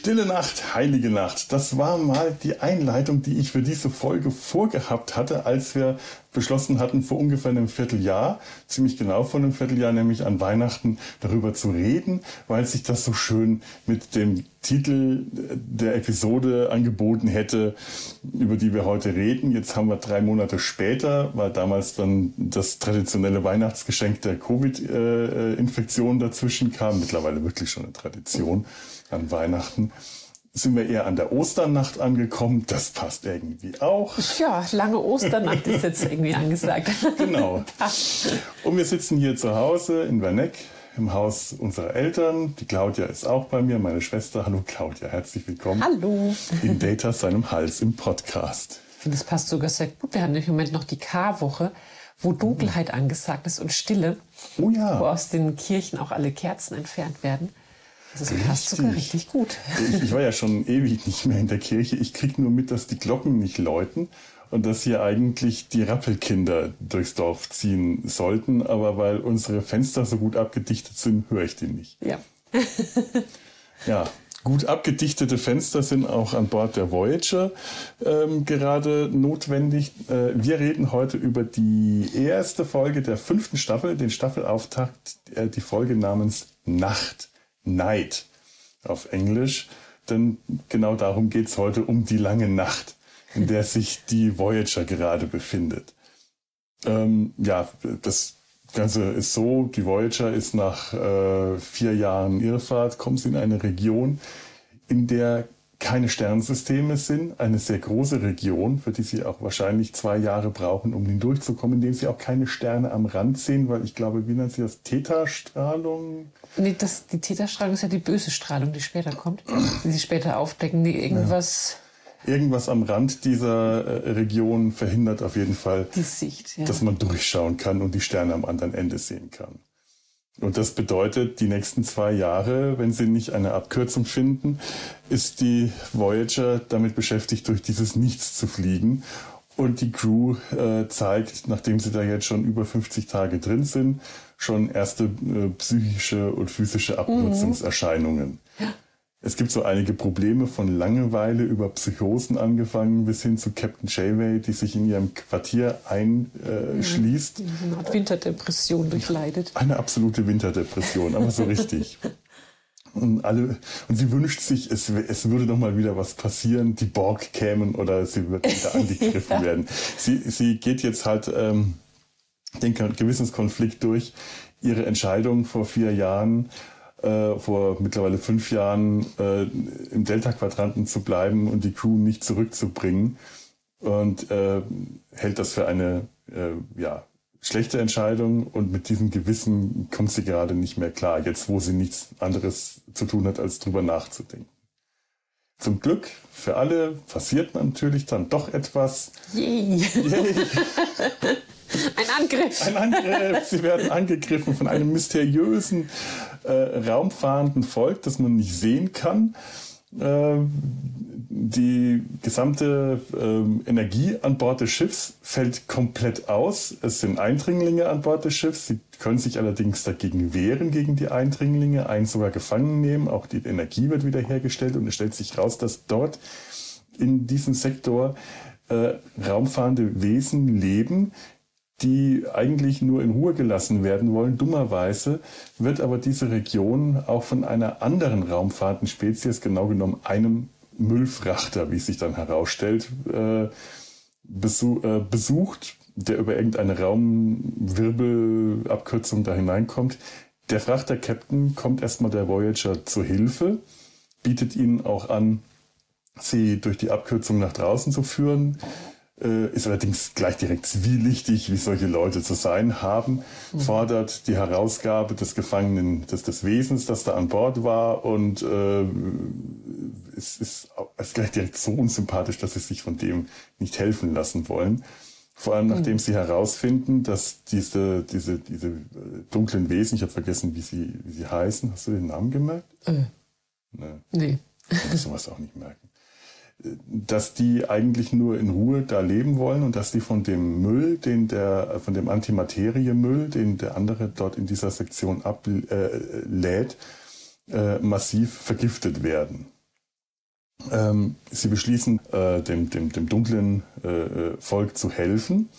Stille Nacht, heilige Nacht. Das war mal die Einleitung, die ich für diese Folge vorgehabt hatte, als wir beschlossen hatten, vor ungefähr einem Vierteljahr, ziemlich genau vor einem Vierteljahr, nämlich an Weihnachten, darüber zu reden, weil sich das so schön mit dem Titel der Episode angeboten hätte, über die wir heute reden. Jetzt haben wir 3 Monate später, weil damals dann das traditionelle Weihnachtsgeschenk der Covid-Infektion dazwischen kam, mittlerweile wirklich schon eine Tradition an Weihnachten. Sind wir eher an der Osternacht angekommen. Das passt irgendwie auch. Ja, lange Osternacht ist jetzt irgendwie angesagt. Genau. Und wir sitzen hier zu Hause in Werneck im Haus unserer Eltern. Die Claudia ist auch bei mir, meine Schwester. Hallo Claudia, herzlich willkommen. Hallo. In Data seinem Hals im Podcast. Ich finde, das passt sogar sehr gut. Wir haben im Moment noch die Karwoche, wo Dunkelheit angesagt ist und Stille. Oh ja. Wo aus den Kirchen auch alle Kerzen entfernt werden. Das passt sogar richtig gut. Ich war ja schon ewig nicht mehr in der Kirche. Ich kriege nur mit, dass die Glocken nicht läuten und dass hier eigentlich die Rappelkinder durchs Dorf ziehen sollten. Aber weil unsere Fenster so gut abgedichtet sind, höre ich die nicht. Ja. Ja, gut abgedichtete Fenster sind auch an Bord der Voyager gerade notwendig. Wir reden heute über die erste Folge der 5. Staffel, den Staffelauftakt, die Folge namens Nacht. Night auf Englisch, denn genau darum geht es heute, um die lange Nacht, in der sich die Voyager gerade befindet. Das Ganze ist so, die Voyager ist nach 4 Jahren Irrfahrt, kommt in eine Region, in der keine Sternensysteme sind, eine sehr große Region, für die sie auch wahrscheinlich 2 Jahre brauchen, um hindurchzukommen, indem sie auch keine Sterne am Rand sehen, weil ich glaube, wie nennt sie das? Theta-Strahlung? Nee, die Theta-Strahlung ist ja die böse Strahlung, die später kommt, die sie später aufdecken, die irgendwas... Ja. Irgendwas am Rand dieser Region verhindert auf jeden Fall, die Sicht, ja, dass man durchschauen kann und die Sterne am anderen Ende sehen kann. Und das bedeutet, die nächsten 2 Jahre, wenn sie nicht eine Abkürzung finden, ist die Voyager damit beschäftigt, durch dieses Nichts zu fliegen. Und die Crew zeigt, nachdem sie da jetzt schon über 50 Tage drin sind, schon erste psychische und physische Abnutzungserscheinungen. Ja. Es gibt so einige Probleme, von Langeweile über Psychosen angefangen bis hin zu Captain Janeway, die sich in ihrem Quartier einschließt. Eine Art Winterdepression durchleidet. Eine absolute Winterdepression, aber so richtig. Und sie wünscht sich, es würde noch mal wieder was passieren, die Borg kämen oder sie wird wieder angegriffen werden. Sie geht jetzt halt den gewissen Konflikt durch. Ihre Entscheidung vor 4 Jahren, vor mittlerweile 5 Jahren im Delta-Quadranten zu bleiben und die Crew nicht zurückzubringen und hält das für eine schlechte Entscheidung und mit diesem Gewissen kommt sie gerade nicht mehr klar, jetzt wo sie nichts anderes zu tun hat, als drüber nachzudenken. Zum Glück für alle passiert natürlich dann doch etwas. Yay. Ein Angriff. Ein Angriff. Sie werden angegriffen von einem mysteriösen, raumfahrenden Volk, das man nicht sehen kann. Die gesamte Energie an Bord des Schiffs fällt komplett aus. Es sind Eindringlinge an Bord des Schiffs. Sie können sich allerdings dagegen wehren, gegen die Eindringlinge, einen sogar gefangen nehmen. Auch die Energie wird wiederhergestellt und es stellt sich raus, dass dort in diesem Sektor raumfahrende Wesen leben, die eigentlich nur in Ruhe gelassen werden wollen. Dummerweise wird aber diese Region auch von einer anderen raumfahrenden Spezies, genau genommen einem Müllfrachter, wie sich dann herausstellt, besucht, der über irgendeine Raumwirbelabkürzung da hineinkommt. Der Frachter-Captain kommt erstmal der Voyager zur Hilfe, bietet ihnen auch an, sie durch die Abkürzung nach draußen zu führen, ist allerdings gleich direkt zwielichtig, wie solche Leute zu sein haben, fordert die Herausgabe des Gefangenen, des Wesens, das da an Bord war und es ist gleich direkt so unsympathisch, dass sie sich von dem nicht helfen lassen wollen. Vor allem nachdem sie herausfinden, dass diese dunklen Wesen, ich habe vergessen, wie sie heißen. Hast du den Namen gemerkt? Nee. Ich muss sowas auch nicht merken. Dass die eigentlich nur in Ruhe da leben wollen und dass die von dem Müll, von dem Antimateriemüll, den der andere dort in dieser Sektion ablädt, massiv vergiftet werden. Sie beschließen, dem dunklen Volk zu helfen.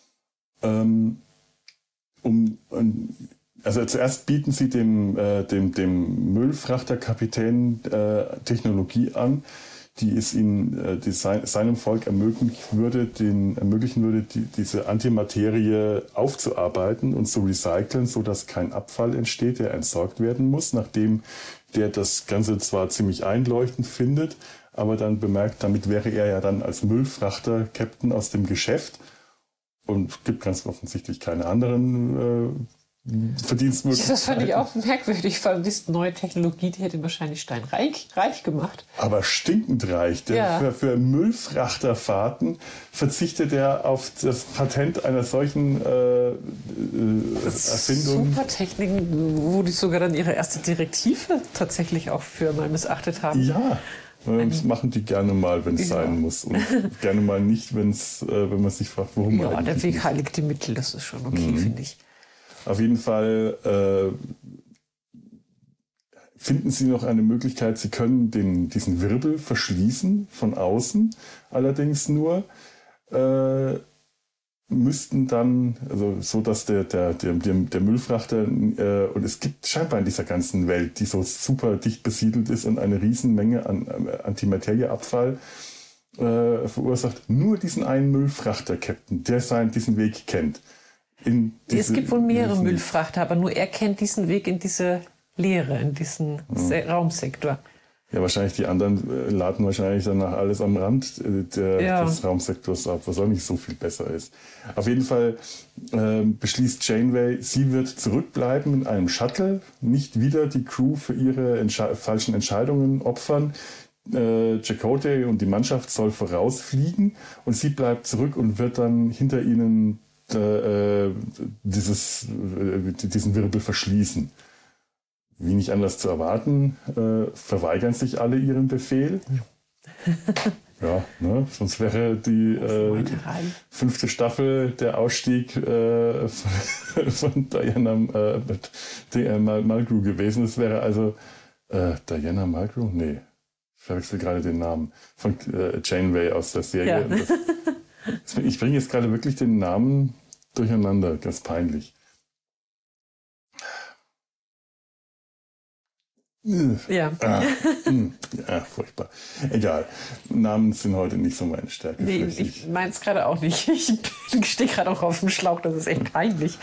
Also zuerst bieten sie dem Müllfrachterkapitän Technologie an, die es seinem Volk ermöglichen würde, diese Antimaterie aufzuarbeiten und zu recyceln, sodass kein Abfall entsteht, der entsorgt werden muss, nachdem der das Ganze zwar ziemlich einleuchtend findet, aber dann bemerkt, damit wäre er ja dann als Müllfrachter-Captain aus dem Geschäft und gibt ganz offensichtlich keine anderen Verdienstmöglichkeiten. Das fand ich auch merkwürdig, vor allem diese neue Technologie, die hätte wahrscheinlich Stein reich gemacht. Aber stinkend reich, denn für Müllfrachterfahrten verzichtet er auf das Patent einer solchen Erfindung. Supertechniken, wo die sogar dann ihre erste Direktive tatsächlich auch für mal missachtet haben. Ja, das machen die gerne mal, wenn es sein muss. Und gerne mal nicht, wenn man sich fragt, warum. Ja, der Weg heiligt die Mittel, das ist schon okay, finde ich. Auf jeden Fall finden sie noch eine Möglichkeit, sie können diesen Wirbel verschließen von außen, allerdings nur müssten dann, also so dass der Müllfrachter, und es gibt scheinbar in dieser ganzen Welt, die so super dicht besiedelt ist und eine Riesenmenge an Antimaterieabfall verursacht, nur diesen einen Müllfrachter-Captain, der diesen Weg kennt. Es gibt wohl mehrere Müllfrachter, aber nur er kennt diesen Weg in diese Leere, in diesen Raumsektor. Ja, wahrscheinlich die anderen laden wahrscheinlich danach alles am Rand des Raumsektors ab, was auch nicht so viel besser ist. Auf jeden Fall beschließt Janeway, sie wird zurückbleiben in einem Shuttle, nicht wieder die Crew für ihre falschen Entscheidungen opfern. Chakotay und die Mannschaft soll vorausfliegen und sie bleibt zurück und wird dann hinter ihnen diesen Wirbel verschließen. Wie nicht anders zu erwarten, verweigern sich alle ihrem Befehl. Ja, ne? Sonst wäre die 5. Staffel der Ausstieg von Diana Mulgrew gewesen. Es wäre also Diana Mulgrew? Nee, ich verwechsel gerade den Namen von Janeway aus der Serie. Ja. Ich bringe jetzt gerade wirklich den Namen durcheinander, ganz peinlich. Ja. Ja, furchtbar. Egal. Namen sind heute nicht so meine Stärke. Nee, ich meine es gerade auch nicht. Ich stehe gerade auch auf dem Schlauch, das ist echt peinlich.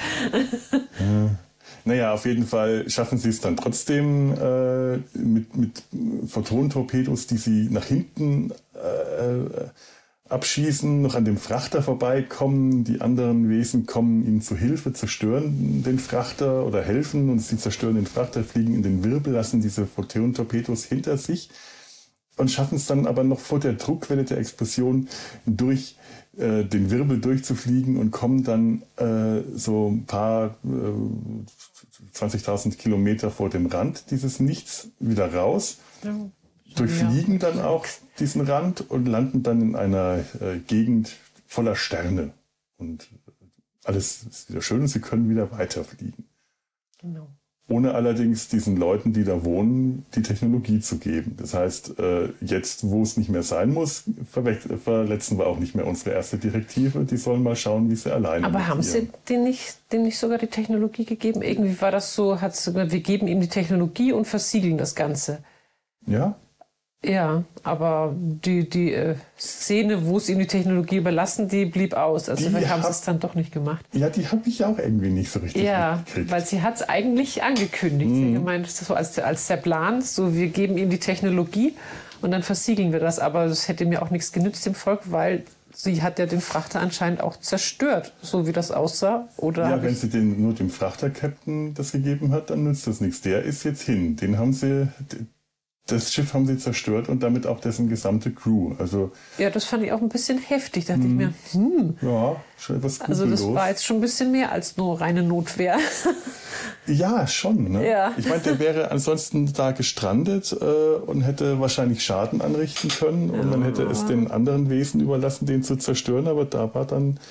Naja, auf jeden Fall schaffen sie es dann trotzdem mit Photonentorpedos, die sie nach hinten abschießen, noch an dem Frachter vorbeikommen. Die anderen Wesen kommen ihnen zu Hilfe, zerstören den Frachter oder helfen und sie zerstören den Frachter, fliegen in den Wirbel, lassen diese Photonentorpedos hinter sich und schaffen es dann aber noch vor der Druckwelle der Explosion durch den Wirbel durchzufliegen und kommen dann so ein paar 20.000 Kilometer vor dem Rand dieses Nichts wieder raus. Ja. Durchfliegen dann auch diesen Rand und landen dann in einer Gegend voller Sterne. Und alles ist wieder schön und sie können wieder weiterfliegen. Genau. Ohne allerdings diesen Leuten, die da wohnen, die Technologie zu geben. Das heißt, jetzt, wo es nicht mehr sein muss, verletzen wir auch nicht mehr unsere erste Direktive. Die sollen mal schauen, wie sie alleine Aber haben sie dem nicht sogar die Technologie gegeben? Irgendwie war das so, wir geben ihm die Technologie und versiegeln das Ganze. Ja? Ja, aber die Szene, wo sie ihm die Technologie überlassen, die blieb aus. Also vielleicht haben sie es dann doch nicht gemacht. Ja, die habe ich auch irgendwie nicht so richtig mitgekriegt. Weil sie hat es eigentlich angekündigt. Sie hat gemeint, das ist so als der Plan, so wir geben ihm die Technologie und dann versiegeln wir das. Aber das hätte mir auch nichts genützt dem Volk, weil sie hat ja den Frachter anscheinend auch zerstört, so wie das aussah. Oder ja, wenn sie nur dem Frachter-Captain das gegeben hat, dann nützt das nichts. Der ist jetzt hin. Das Schiff haben sie zerstört und damit auch dessen gesamte Crew. Also, ja, das fand ich auch ein bisschen heftig. Da dachte ich mir, ja, schon etwas skrupellos. Also das war jetzt schon ein bisschen mehr als nur reine Notwehr. Ja, schon. Ne? Ja. Ich meine, der wäre ansonsten da gestrandet und hätte wahrscheinlich Schaden anrichten können. Und man hätte es den anderen Wesen überlassen, den zu zerstören. Aber da war dann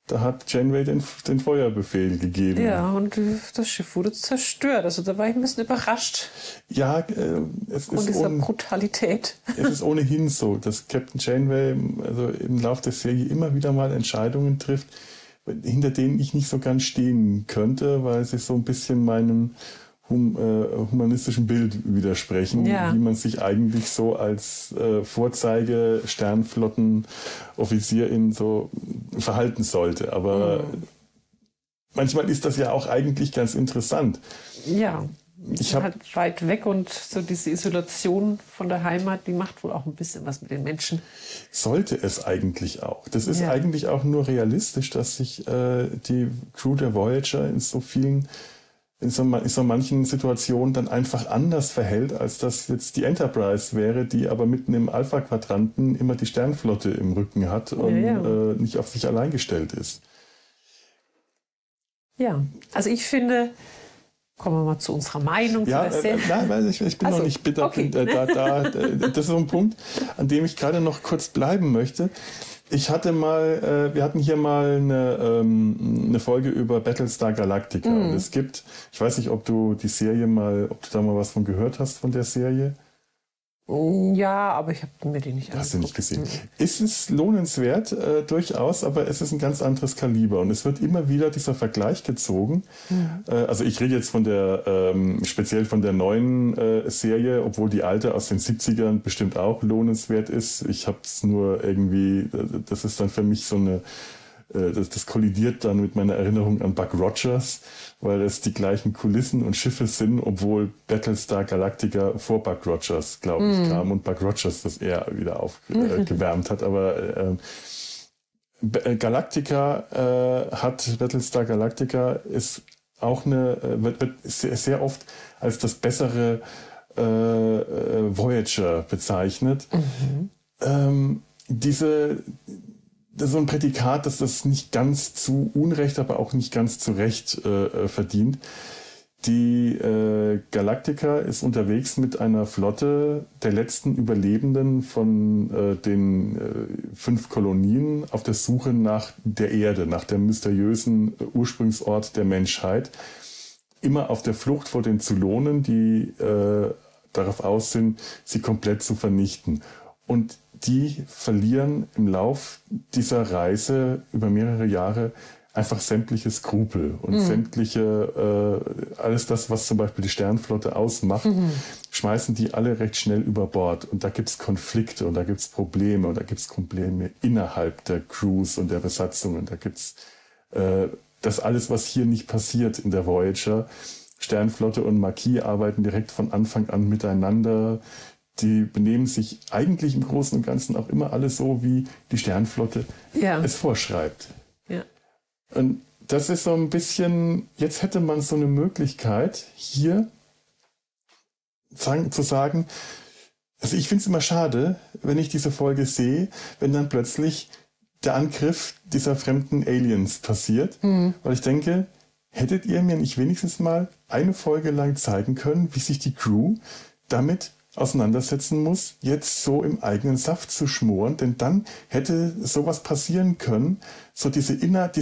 da hat Janeway den Feuerbefehl gegeben. Ja, und das Schiff wurde zerstört. Also da war ich ein bisschen überrascht. Ja, Von dieser Brutalität. Es ist ohnehin so, dass Captain Janeway also im Laufe der Serie immer wieder mal Entscheidungen trifft, hinter denen ich nicht so ganz stehen könnte, weil sie so ein bisschen meinem humanistischen Bild widersprechen, wie man sich eigentlich so als Vorzeige-Sternflotten-Offizierin so verhalten sollte. Aber manchmal ist das ja auch eigentlich ganz interessant. Ja, ich halt weit weg und so diese Isolation von der Heimat, die macht wohl auch ein bisschen was mit den Menschen. Sollte es eigentlich auch. Das ist eigentlich auch nur realistisch, dass sich die Crew der Voyager in so manchen Situationen dann einfach anders verhält, als das jetzt die Enterprise wäre, die aber mitten im Alpha-Quadranten immer die Sternflotte im Rücken hat und nicht auf sich allein gestellt ist. Ja, also ich finde, kommen wir mal zu unserer Meinung. Ja, nein, ich bin noch nicht bitter. Okay. Das ist so ein Punkt, an dem ich gerade noch kurz bleiben möchte. Wir hatten hier mal eine Folge über Battlestar Galactica. Und es gibt, ich weiß nicht, ob du da mal was von gehört hast von der Serie. Ja, aber ich habe mir die nicht angeguckt. Hast du nicht gesehen. Es ist lohnenswert, durchaus, aber es ist ein ganz anderes Kaliber. Und es wird immer wieder dieser Vergleich gezogen. Also ich rede jetzt speziell von der neuen Serie, obwohl die alte aus den 70ern bestimmt auch lohnenswert ist. Ich habe es nur irgendwie, das ist dann für mich so das kollidiert dann mit meiner Erinnerung an Buck Rogers, weil es die gleichen Kulissen und Schiffe sind, obwohl Battlestar Galactica vor Buck Rogers, glaube ich, kam und Buck Rogers das eher wieder aufgewärmt hat. Aber Battlestar Galactica ist auch wird sehr oft als das bessere Voyager bezeichnet. Das ist so ein Prädikat, dass das nicht ganz zu Unrecht, aber auch nicht ganz zu Recht verdient. Die Galactica ist unterwegs mit einer Flotte der letzten Überlebenden von den 5 Kolonien auf der Suche nach der Erde, nach dem mysteriösen Ursprungsort der Menschheit. Immer auf der Flucht vor den Zylonen, die darauf aus sind, sie komplett zu vernichten. Und die verlieren im Lauf dieser Reise über mehrere Jahre einfach sämtliche Skrupel und alles das, was zum Beispiel die Sternflotte ausmacht, schmeißen die alle recht schnell über Bord. Und da gibt's Konflikte und da gibt's Probleme und da gibt's Probleme innerhalb der Crews und der Besatzungen. Da gibt's das alles, was hier nicht passiert in der Voyager. Sternflotte und Marquis arbeiten direkt von Anfang an miteinander. Die benehmen sich eigentlich im Großen und Ganzen auch immer alle so, wie die Sternflotte es vorschreibt. Ja. Und das ist so ein bisschen, jetzt hätte man so eine Möglichkeit, hier zu sagen, also ich finde es immer schade, wenn ich diese Folge sehe, wenn dann plötzlich der Angriff dieser fremden Aliens passiert, weil ich denke, hättet ihr mir nicht wenigstens mal eine Folge lang zeigen können, wie sich die Crew damit auseinandersetzen muss, jetzt so im eigenen Saft zu schmoren, denn dann hätte sowas passieren können, so diese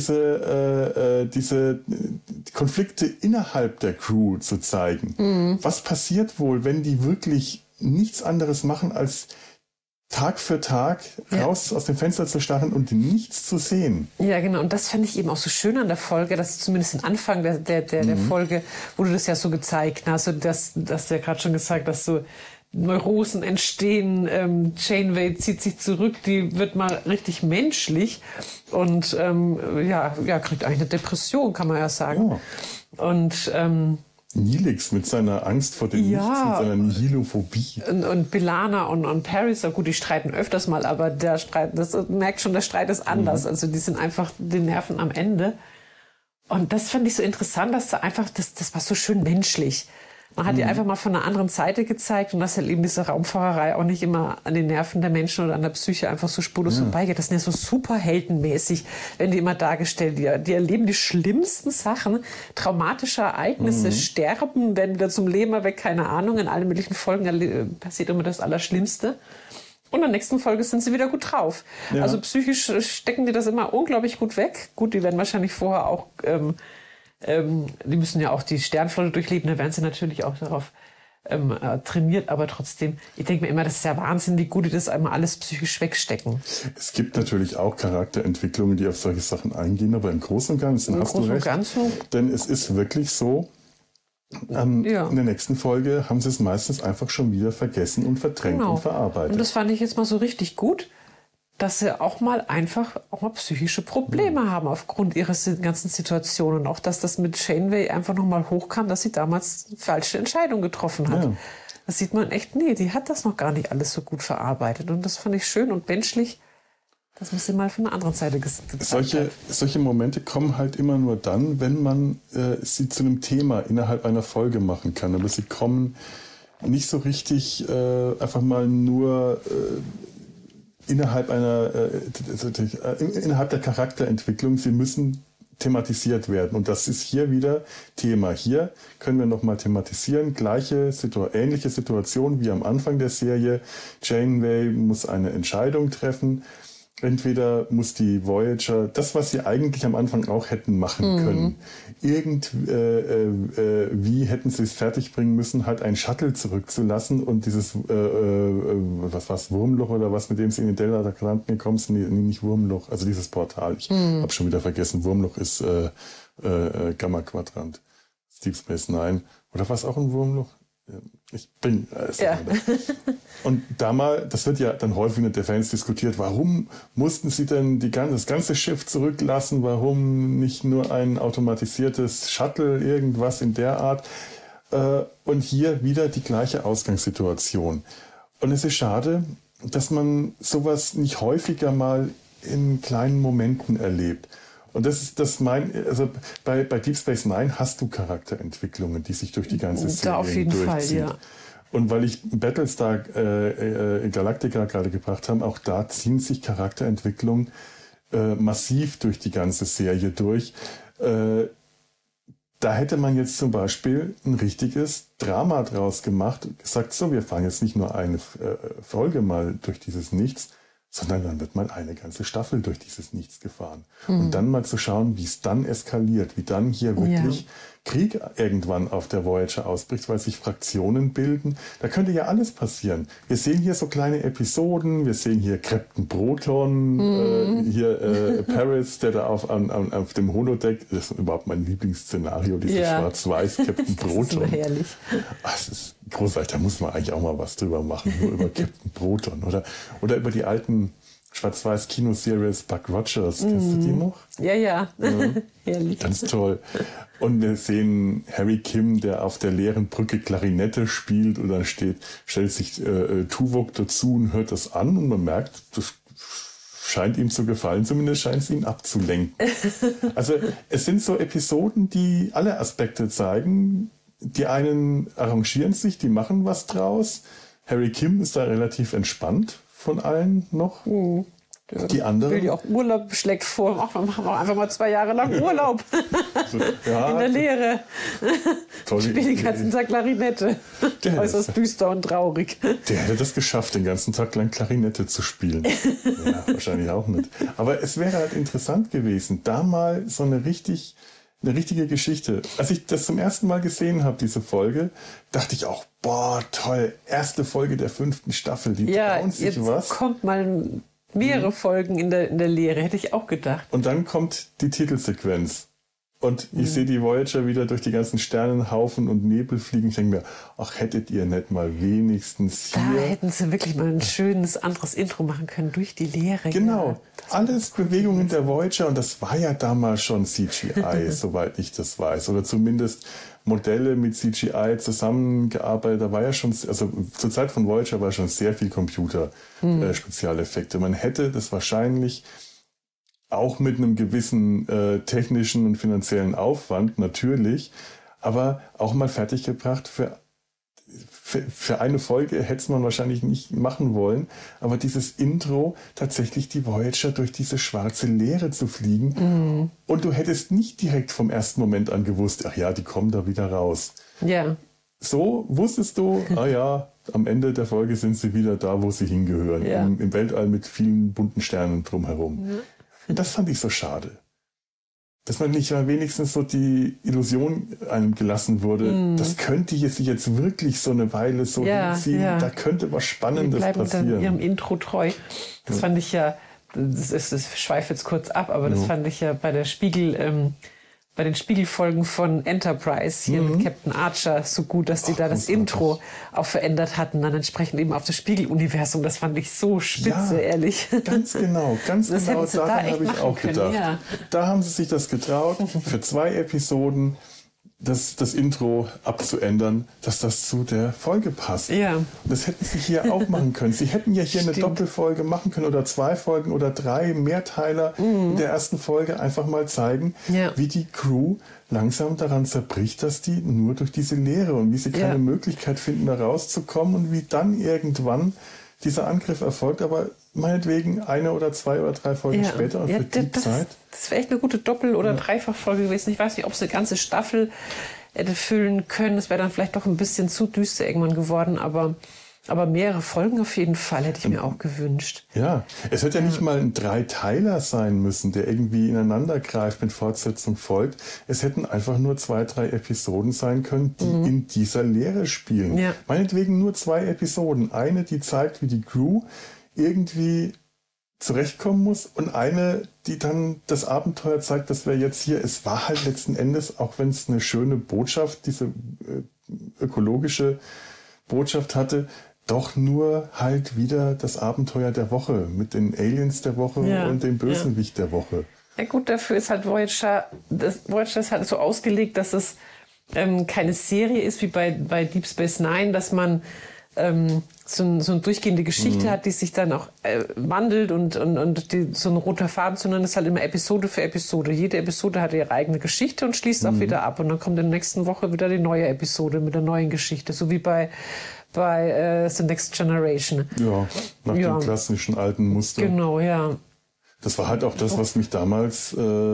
Konflikte innerhalb der Crew zu zeigen. Was passiert wohl, wenn die wirklich nichts anderes machen, als Tag für Tag raus aus dem Fenster zu starren und nichts zu sehen. Ja, genau. Und das fand ich eben auch so schön an der Folge, dass zumindest am Anfang der Folge wurde das ja so gezeigt. Also das du ja gerade schon gesagt, dass so Neurosen entstehen, Janeway zieht sich zurück, die wird mal richtig menschlich und kriegt eigentlich eine Depression, kann man ja sagen. Oh. Und Nilix mit seiner Angst vor dem Nichts, mit seiner Nihilophobie. Und B'Elanna und Paris, gut, die streiten öfters mal, aber der Streit ist anders. Also die sind einfach den Nerven am Ende. Und das fand ich so interessant, dass da einfach, das war so schön menschlich. Man hat die einfach mal von einer anderen Seite gezeigt und dass halt eben diese Raumfahrerei auch nicht immer an den Nerven der Menschen oder an der Psyche einfach so spurlos vorbeigeht. Das sind ja so superheldenmäßig, wenn die immer dargestellt. Die erleben die schlimmsten Sachen, traumatische Ereignisse, sterben, werden wieder zum Leben erweckt, keine Ahnung. In allen möglichen Folgen passiert immer das Allerschlimmste. Und in der nächsten Folge sind sie wieder gut drauf. Ja. Also psychisch stecken die das immer unglaublich gut weg. Gut, die werden wahrscheinlich vorher auch, die müssen ja auch die Sternflotte durchleben, da werden sie natürlich auch darauf trainiert, aber trotzdem, ich denke mir immer, das ist ja Wahnsinn, wie gut die das einmal alles psychisch wegstecken. Es gibt natürlich auch Charakterentwicklungen, die auf solche Sachen eingehen, aber im Großen und Ganzen hast du recht. Denn es ist wirklich so, in der nächsten Folge haben sie es meistens einfach schon wieder vergessen und verdrängt und verarbeitet. Und das fand ich jetzt mal so richtig gut, dass sie auch mal psychische Probleme haben aufgrund ihrer ganzen Situationen. Auch dass das mit Janeway einfach nochmal hochkam, dass sie damals falsche Entscheidungen getroffen hat. Ja. Das sieht man echt, die hat das noch gar nicht alles so gut verarbeitet. Und das fand ich schön und menschlich, dass man sie mal von der anderen Seite gezeigt hat. Solche Momente kommen halt immer nur dann, wenn man sie zu einem Thema innerhalb einer Folge machen kann. Aber sie kommen nicht so richtig einfach mal nur innerhalb der Charakterentwicklung. Sie müssen thematisiert werden. Und das ist hier wieder Thema. Hier können wir nochmal thematisieren. Ähnliche Situation wie am Anfang der Serie. Janeway muss eine Entscheidung treffen. Entweder muss die Voyager, das was sie eigentlich am Anfang auch hätten machen können, wie hätten sie es fertigbringen müssen, halt ein Shuttle zurückzulassen und dieses, Wurmloch oder was, mit dem sie in den Delta-Quadranten gekommen sind, nicht Wurmloch, also dieses Portal, ich habe schon wieder vergessen, Wurmloch ist Gamma-Quadrant, Deep Space Nine, oder was auch ein Wurmloch? Ich bin. Und das wird ja dann häufig mit den Fans diskutiert, warum mussten sie denn das ganze Schiff zurücklassen, warum nicht nur ein automatisiertes Shuttle, irgendwas in der Art. Und hier wieder die gleiche Ausgangssituation. Und es ist schade, dass man sowas nicht häufiger mal in kleinen Momenten erlebt. Und bei Deep Space Nine hast du Charakterentwicklungen, die sich durch die ganze Serie auf jeden durchziehen. Fall, ja. Und weil ich Battlestar Galactica gerade gebracht habe, auch da ziehen sich Charakterentwicklungen massiv durch die ganze Serie durch. Da hätte man jetzt zum Beispiel ein richtiges Drama draus gemacht, gesagt, so, wir fahren jetzt nicht nur eine Folge mal durch dieses Nichts, sondern dann wird mal eine ganze Staffel durch dieses Nichts gefahren. Und dann mal zu schauen, wie es dann eskaliert, wie dann hier wirklich Krieg irgendwann auf der Voyager ausbricht, weil sich Fraktionen bilden. Da könnte ja alles passieren. Wir sehen hier so kleine Episoden, wir sehen hier Captain Proton, hier Paris, der da auf dem Holodeck, das ist überhaupt mein Lieblingsszenario, dieses Schwarz-Weiß Captain Proton. Das ist herrlich. Das ist großartig, da muss man eigentlich auch mal was drüber machen, nur über Captain Proton oder über die alten Schwarz-Weiß-Kinoseries Buck Rogers. Kennst du die noch? Ja. Herrlich. Ganz toll. Und wir sehen Harry Kim, der auf der leeren Brücke Klarinette spielt und dann stellt sich Tuvok dazu und hört das an und man merkt, das scheint ihm zu gefallen, zumindest scheint es ihn abzulenken. Also es sind so Episoden, die alle Aspekte zeigen. Die einen arrangieren sich, die machen was draus. Harry Kim ist da relativ entspannt von allen noch. Die anderen. Will ja auch Urlaub, schlägt vor. Wir machen auch einfach mal 2 Jahre lang Urlaub. In der Lehre. Ich spiele den ganzen Tag Klarinette. Äußerst düster und traurig. Der hätte das geschafft, den ganzen Tag lang Klarinette zu spielen. Ja, wahrscheinlich auch nicht. Aber es wäre halt interessant gewesen, da mal so eine richtige Geschichte. Als ich das zum ersten Mal gesehen habe, diese Folge, dachte ich auch, boah, toll, erste Folge der 5. Staffel, die trauen sich jetzt was. Kommt mal mehrere Folgen in der Lehre, hätte ich auch gedacht. Und dann kommt die Titelsequenz. Und ich sehe die Voyager wieder durch die ganzen Sternenhaufen und Nebel fliegen. Ich denke mir, ach, hättet ihr nicht mal wenigstens hier... Da hätten sie wirklich mal ein schönes anderes Intro machen können durch die Lehre. Genau. Alles Bewegungen der Voyager. Und das war ja damals schon CGI, soweit ich das weiß. Oder zumindest Modelle mit CGI zusammengearbeitet. Da war ja schon, also zur Zeit von Voyager war schon sehr viel Computer-Spezialeffekte. Man hätte das wahrscheinlich auch mit einem gewissen technischen und finanziellen Aufwand natürlich, aber auch mal fertiggebracht. Für eine Folge hätte es man wahrscheinlich nicht machen wollen, aber dieses Intro, tatsächlich die Voyager durch diese schwarze Leere zu fliegen und du hättest nicht direkt vom ersten Moment an gewusst, ach ja, die kommen da wieder raus. Ja. So wusstest du, am Ende der Folge sind sie wieder da, wo sie hingehören. Ja. Im Weltall mit vielen bunten Sternen drumherum. Ja. Und das fand ich so schade. Dass man nicht mal wenigstens so die Illusion einem gelassen wurde, das könnte sich jetzt wirklich so eine Weile so hinziehen, da könnte was Spannendes passieren. Die bleiben dann ihrem Intro treu. Das fand ich ja, das schweift jetzt kurz ab, aber das fand ich ja bei der bei den Spiegelfolgen von Enterprise hier mit Captain Archer so gut, dass die da das Intro auch verändert hatten, dann entsprechend eben auf das Spiegeluniversum. Das fand ich so spitze, ehrlich. Ganz genau, daran habe ich auch gedacht. Ja. Da haben sie sich das getraut, für 2 Episoden das Intro abzuändern, dass das zu der Folge passt. Ja. Das hätten sie hier auch machen können. Sie hätten ja hier eine Doppelfolge machen können oder 2 Folgen oder 3 Mehrteiler in der ersten Folge einfach mal zeigen, wie die Crew langsam daran zerbricht, dass die nur durch diese Leere und wie sie keine Möglichkeit finden, da rauszukommen und wie dann irgendwann dieser Angriff erfolgt, aber meinetwegen 1 oder 2 oder 3 Folgen später und für die Zeit. Das wäre echt eine gute Doppel- oder Dreifachfolge gewesen. Ich weiß nicht, ob es eine ganze Staffel hätte füllen können. Es wäre dann vielleicht doch ein bisschen zu düster irgendwann geworden, aber mehrere Folgen auf jeden Fall hätte ich mir auch gewünscht. Ja, es hätte ja nicht mal ein 3-Teiler sein müssen, der irgendwie ineinander greift, mit Fortsetzung folgt. Es hätten einfach nur 2, 3 Episoden sein können, die in dieser Lehre spielen. Ja. Meinetwegen nur 2 Episoden. Eine, die zeigt, wie die Crew irgendwie zurechtkommen muss und eine, die dann das Abenteuer zeigt, dass wir jetzt hier, es war halt letzten Endes, auch wenn es eine schöne Botschaft, diese ökologische Botschaft hatte, doch nur halt wieder das Abenteuer der Woche mit den Aliens der Woche und dem Bösewicht der Woche. Ja gut, dafür ist halt Voyager ist halt so ausgelegt, dass es keine Serie ist wie bei Deep Space Nine, dass man so eine durchgehende Geschichte hat, die sich dann auch wandelt und so ein roter Faden, sondern es ist halt immer Episode für Episode. Jede Episode hat ihre eigene Geschichte und schließt auch wieder ab. Und dann kommt in der nächsten Woche wieder die neue Episode mit der neuen Geschichte, so wie bei The Next Generation. Ja, nach dem klassischen alten Muster. Genau, ja. Das war halt auch das, was mich damals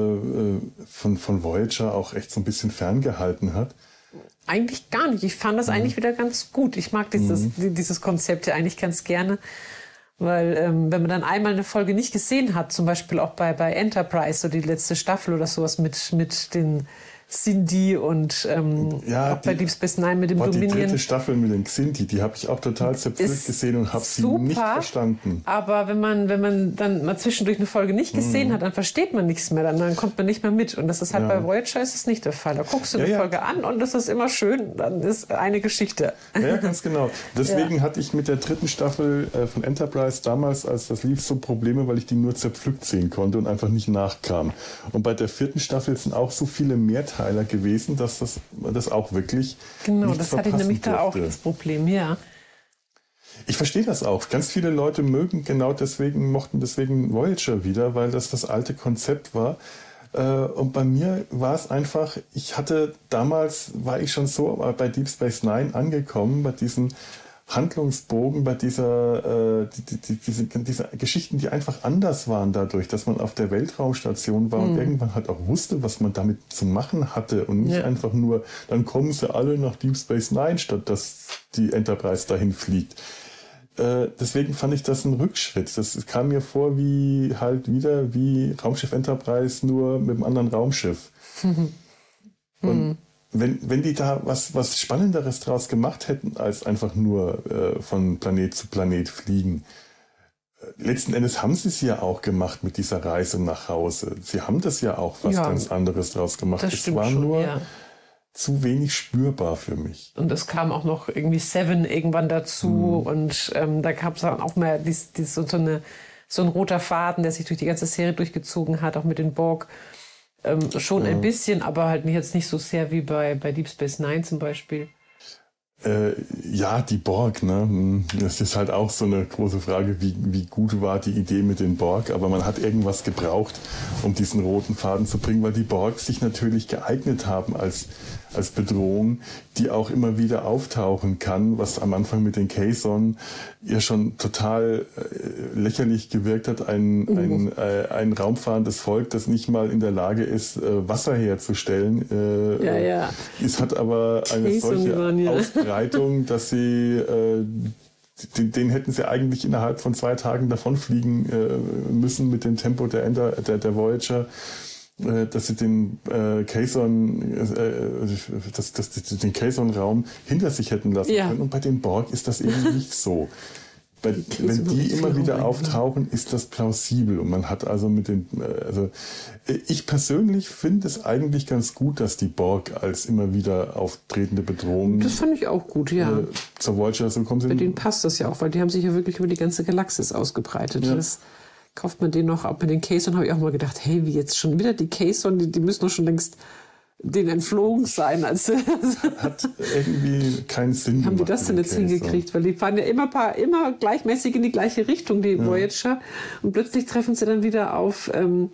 von Voyager auch echt so ein bisschen ferngehalten hat. Eigentlich gar nicht. Ich fand das eigentlich wieder ganz gut. Ich mag dieses Konzept ja eigentlich ganz gerne. Weil wenn man dann einmal eine Folge nicht gesehen hat, zum Beispiel auch bei Enterprise, so die letzte Staffel oder sowas mit den Cindy und auch bei Deep Space Nine mit dem Dominion. Die 3. Staffel mit den Xindi, die habe ich auch total zerpflückt gesehen und habe sie nicht verstanden. Aber wenn man dann mal zwischendurch eine Folge nicht gesehen hat, dann versteht man nichts mehr, dann kommt man nicht mehr mit. Und das ist halt bei Voyager ist es nicht der Fall. Da guckst du eine Folge an und das ist immer schön, dann ist eine Geschichte. Ja, ganz genau. Deswegen hatte ich mit der 3. Staffel von Enterprise damals, als das lief, so Probleme, weil ich die nur zerpflückt sehen konnte und einfach nicht nachkam. Und bei der 4. Staffel sind auch so viele Mehrteiler gewesen, dass das auch wirklich nicht das hatte ich nämlich da auch das Problem, Ich verstehe das auch. Ganz viele Leute mochten deswegen Voyager wieder, weil das alte Konzept war. Und bei mir war es einfach, war ich schon so bei Deep Space Nine angekommen, bei diesem Handlungsbogen, bei diese Geschichten, die einfach anders waren dadurch, dass man auf der Weltraumstation war und irgendwann halt auch wusste, was man damit zu machen hatte und nicht einfach nur, dann kommen sie alle nach Deep Space Nine, statt dass die Enterprise dahin fliegt. Deswegen fand ich das ein Rückschritt. Das kam mir vor wie Raumschiff Enterprise, nur mit einem anderen Raumschiff. Und wenn die da was Spannenderes draus gemacht hätten, als einfach nur von Planet zu Planet fliegen. Letzten Endes haben sie es ja auch gemacht mit dieser Reise nach Hause. Sie haben das ja auch was ganz anderes draus gemacht. Es war nur zu wenig spürbar für mich. Und es kam auch noch irgendwie Seven irgendwann dazu und da gab es dann auch mehr so ein roter Faden, der sich durch die ganze Serie durchgezogen hat, auch mit den Borg. Schon ein bisschen, aber halt jetzt nicht so sehr wie bei Deep Space Nine zum Beispiel. Die Borg, ne? Das ist halt auch so eine große Frage, wie gut war die Idee mit den Borg, aber man hat irgendwas gebraucht, um diesen roten Faden zu bringen, weil die Borg sich natürlich geeignet haben als Bedrohung, die auch immer wieder auftauchen kann, was am Anfang mit den Kazon ja schon total lächerlich gewirkt hat, ein raumfahrendes Volk, das nicht mal in der Lage ist, Wasser herzustellen. Es hat aber eine solche Ausprägung Verbreitung, dass sie, den hätten sie eigentlich innerhalb von 2 Tagen davonfliegen müssen mit dem Tempo der Voyager, dass sie den den Kazon-Raum hinter sich hätten lassen können. Und bei den Borg ist das eben nicht so. Wenn die immer wieder auftauchen, ist das plausibel. Und man hat also ich persönlich finde es eigentlich ganz gut, dass die Borg als immer wieder auftretende Bedrohung. Das fand ich auch gut, ja. Zur Voyager so kommen sind. Bei denen passt das ja auch, weil die haben sich ja wirklich über die ganze Galaxis ausgebreitet. Ja. Das kauft man den noch, auch bei den Kazon habe ich auch mal gedacht, hey, wie jetzt schon wieder die Kazon, die müssen doch schon längst denen entflogen sein. Also, hat irgendwie keinen Sinn gemacht. Haben die das denn jetzt hingekriegt? Weil die fahren ja immer gleichmäßig in die gleiche Richtung, die Voyager. Und plötzlich treffen sie dann wieder auf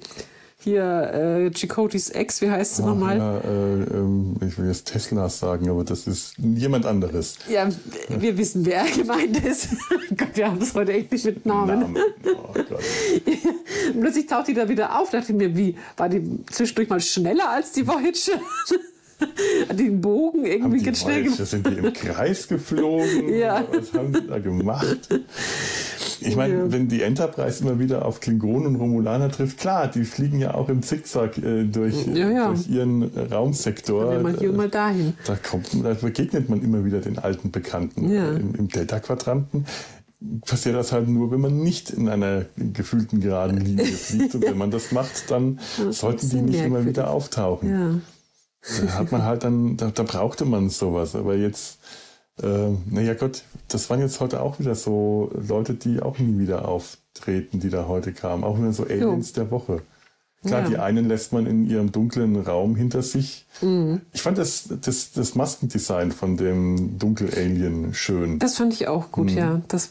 Chakotys Ex, wie heißt sie nochmal? Ja, ich will jetzt Tesla sagen, aber das ist jemand anderes. Ja, wir wissen, wer gemeint ist. Gott, wir haben das heute echt nicht mit Namen. Oh Gott. Und plötzlich taucht die da wieder auf. Da dachte ich mir, war die zwischendurch mal schneller als die Voyager? Hat die den Bogen irgendwie ganz schnell gemacht? Sind die im Kreis geflogen? Ja. Was haben die da gemacht? Ich meine, wenn die Enterprise immer wieder auf Klingonen und Romulaner trifft, klar, die fliegen ja auch im Zickzack durch ihren Raumsektor. Mal hier und mal dahin. Da begegnet man immer wieder den alten Bekannten. Ja. Im Delta-Quadranten passiert das halt nur, wenn man nicht in einer gefühlten geraden Linie fliegt. Und wenn man das macht, dann sollten die nicht immer wieder auftauchen. Ja. Da hat man halt da brauchte man sowas. Aber jetzt, naja Gott, das waren jetzt heute auch wieder so Leute, die auch nie wieder auftreten, die da heute kamen. Auch wieder so Aliens der Woche. Klar, die einen lässt man in ihrem dunklen Raum hinter sich. Mhm. Ich fand das Maskendesign von dem Dunkel-Alien schön. Das fand ich auch gut, ja. Das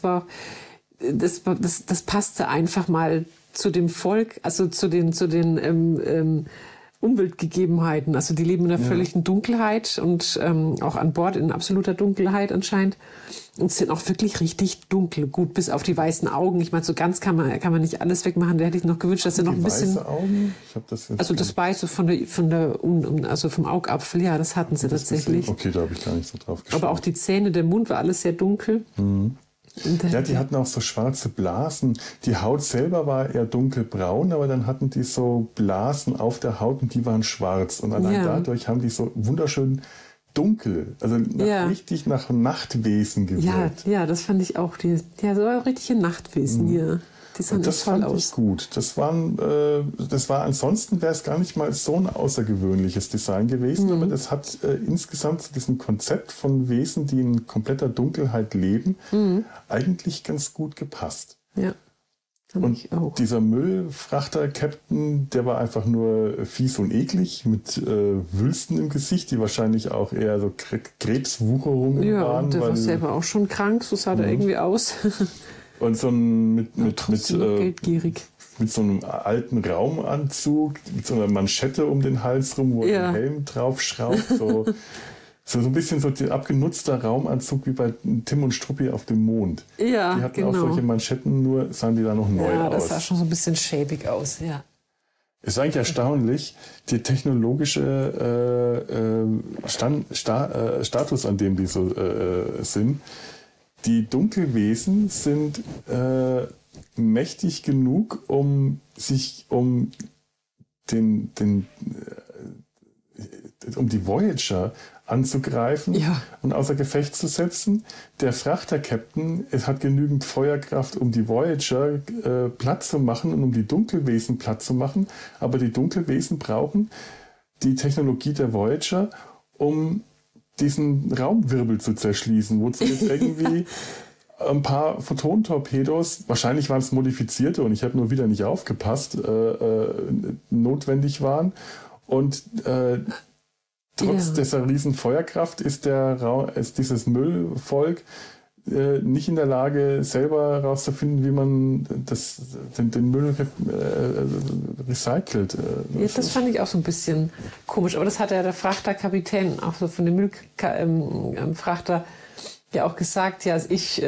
passte einfach mal zu dem Volk, also zu den Umweltgegebenheiten. Also die leben in einer völligen Dunkelheit und auch an Bord in absoluter Dunkelheit anscheinend. Und sind auch wirklich richtig dunkel. Gut, bis auf die weißen Augen. Ich meine, so ganz kann man nicht alles wegmachen. Da hätte ich noch gewünscht, dass er noch ein bisschen... Weiße Augen? Ich hab das jetzt also das Weiße also vom Augapfel, ja, das hatten sie tatsächlich. Okay, da habe ich gar nicht so drauf geschaut. Aber auch die Zähne, der Mund war alles sehr dunkel. Mhm. Ja, die hatten auch so schwarze Blasen. Die Haut selber war eher dunkelbraun, aber dann hatten die so Blasen auf der Haut und die waren schwarz. Und allein dadurch haben die so wunderschön dunkel, also richtig nach Nachtwesen gewirkt. Ja, das fand ich auch. So richtige Nachtwesen hier. Die sahen das toll fand aus. Ich gut. Das war ansonsten wäre es gar nicht mal so ein außergewöhnliches Design gewesen, aber das hat insgesamt zu diesem Konzept von Wesen, die in kompletter Dunkelheit leben, eigentlich ganz gut gepasst. Ja. Und dieser Müllfrachter-Captain, der war einfach nur fies und eklig mit Wülsten im Gesicht, die wahrscheinlich auch eher so Krebswucherungen waren. Ja, und der war selber auch schon krank, so sah der irgendwie aus. Und so ein geldgierig. Mit so einem alten Raumanzug, mit so einer Manschette um den Hals rum, wo er den Helm draufschraubt. So ein bisschen so ein abgenutzter Raumanzug wie bei Tim und Struppi auf dem Mond. Ja, die hatten auch solche Manschetten, nur sahen die da noch neu aus. Ja, das sah schon so ein bisschen schäbig aus, ja. Ist eigentlich erstaunlich, der technologische Status, an dem die so sind. Die Dunkelwesen sind mächtig genug, um sich um die Voyager anzugreifen und außer Gefecht zu setzen. Der Frachter-Captain hat genügend Feuerkraft, um die Voyager platt zu machen und um die Dunkelwesen platt zu machen. Aber die Dunkelwesen brauchen die Technologie der Voyager, um diesen Raumwirbel zu zerschließen, wozu jetzt irgendwie ein paar Photontorpedos, wahrscheinlich waren es modifizierte und ich habe nur wieder nicht aufgepasst, notwendig waren. Und trotz dieser riesen Feuerkraft ist dieses Müllvolk nicht in der Lage, selber herauszufinden, wie man den Müll recycelt. Ja, das fand ich auch so ein bisschen komisch. Aber das hat ja der Frachterkapitän auch so von dem Müllfrachter ja auch gesagt. Ja,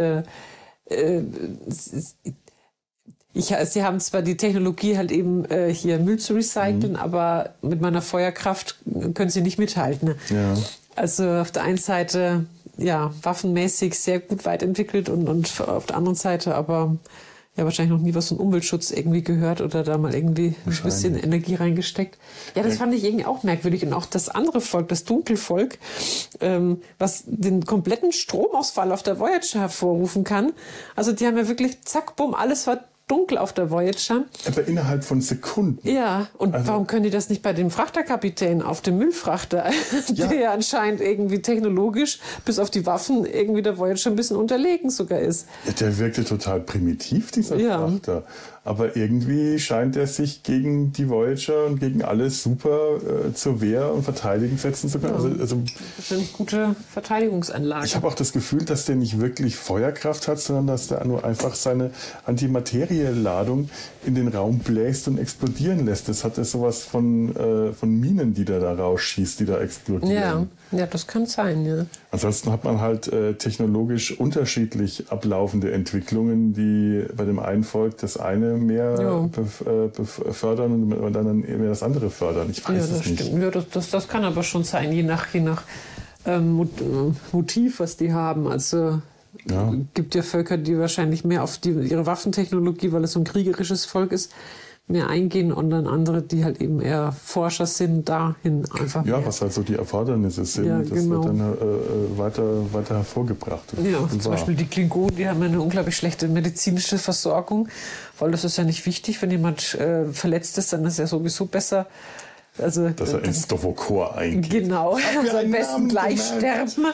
sie haben zwar die Technologie halt eben hier Müll zu recyceln, aber mit meiner Feuerkraft können sie nicht mithalten. Ja. Also auf der einen Seite waffenmäßig sehr gut weit entwickelt und auf der anderen Seite aber wahrscheinlich noch nie was von Umweltschutz irgendwie gehört oder da mal irgendwie ein bisschen Energie reingesteckt. Ja, das fand ich irgendwie auch merkwürdig. Und auch das andere Volk, das Dunkelvolk, was den kompletten Stromausfall auf der Voyager hervorrufen kann. Also die haben ja wirklich zack, bumm, alles war dunkel auf der Voyager. Aber innerhalb von Sekunden. Ja, und warum können die das nicht bei dem Frachterkapitän auf dem Müllfrachter, der ja anscheinend irgendwie technologisch bis auf die Waffen irgendwie der Voyager ein bisschen unterlegen sogar ist? Ja, der wirkte total primitiv, dieser Frachter. Aber irgendwie scheint er sich gegen die Voyager und gegen alles super zur Wehr und Verteidigung setzen zu können. Ja. Also, das sind gute Verteidigungsanlagen. Ich habe auch das Gefühl, dass der nicht wirklich Feuerkraft hat, sondern dass der nur einfach seine Antimaterieladung in den Raum bläst und explodieren lässt. Das hat sowas von Minen, die der da rausschießt, die da explodieren. Ja, das kann sein, ja. Ansonsten hat man halt technologisch unterschiedlich ablaufende Entwicklungen, die bei dem einen Volk das eine mehr fördern und beim anderen mehr das andere fördern. Ich weiß es nicht. Stimmt. Ja, das kann aber schon sein, je nach Motiv, was die haben. Also gibt ja Völker, die wahrscheinlich mehr auf ihre Waffentechnologie, weil es so ein kriegerisches Volk ist, mehr eingehen und dann andere, die halt eben eher Forscher sind, dahin einfach mehr. Was halt so die Erfordernisse sind, das wird dann weiter hervorgebracht. Ja, zum Beispiel die Klingonen, die haben eine unglaublich schlechte medizinische Versorgung, weil das ist ja nicht wichtig, wenn jemand verletzt ist, dann ist er sowieso besser. Also, dass er ins Stavokor eingeht. Genau, also am besten gleich sterben.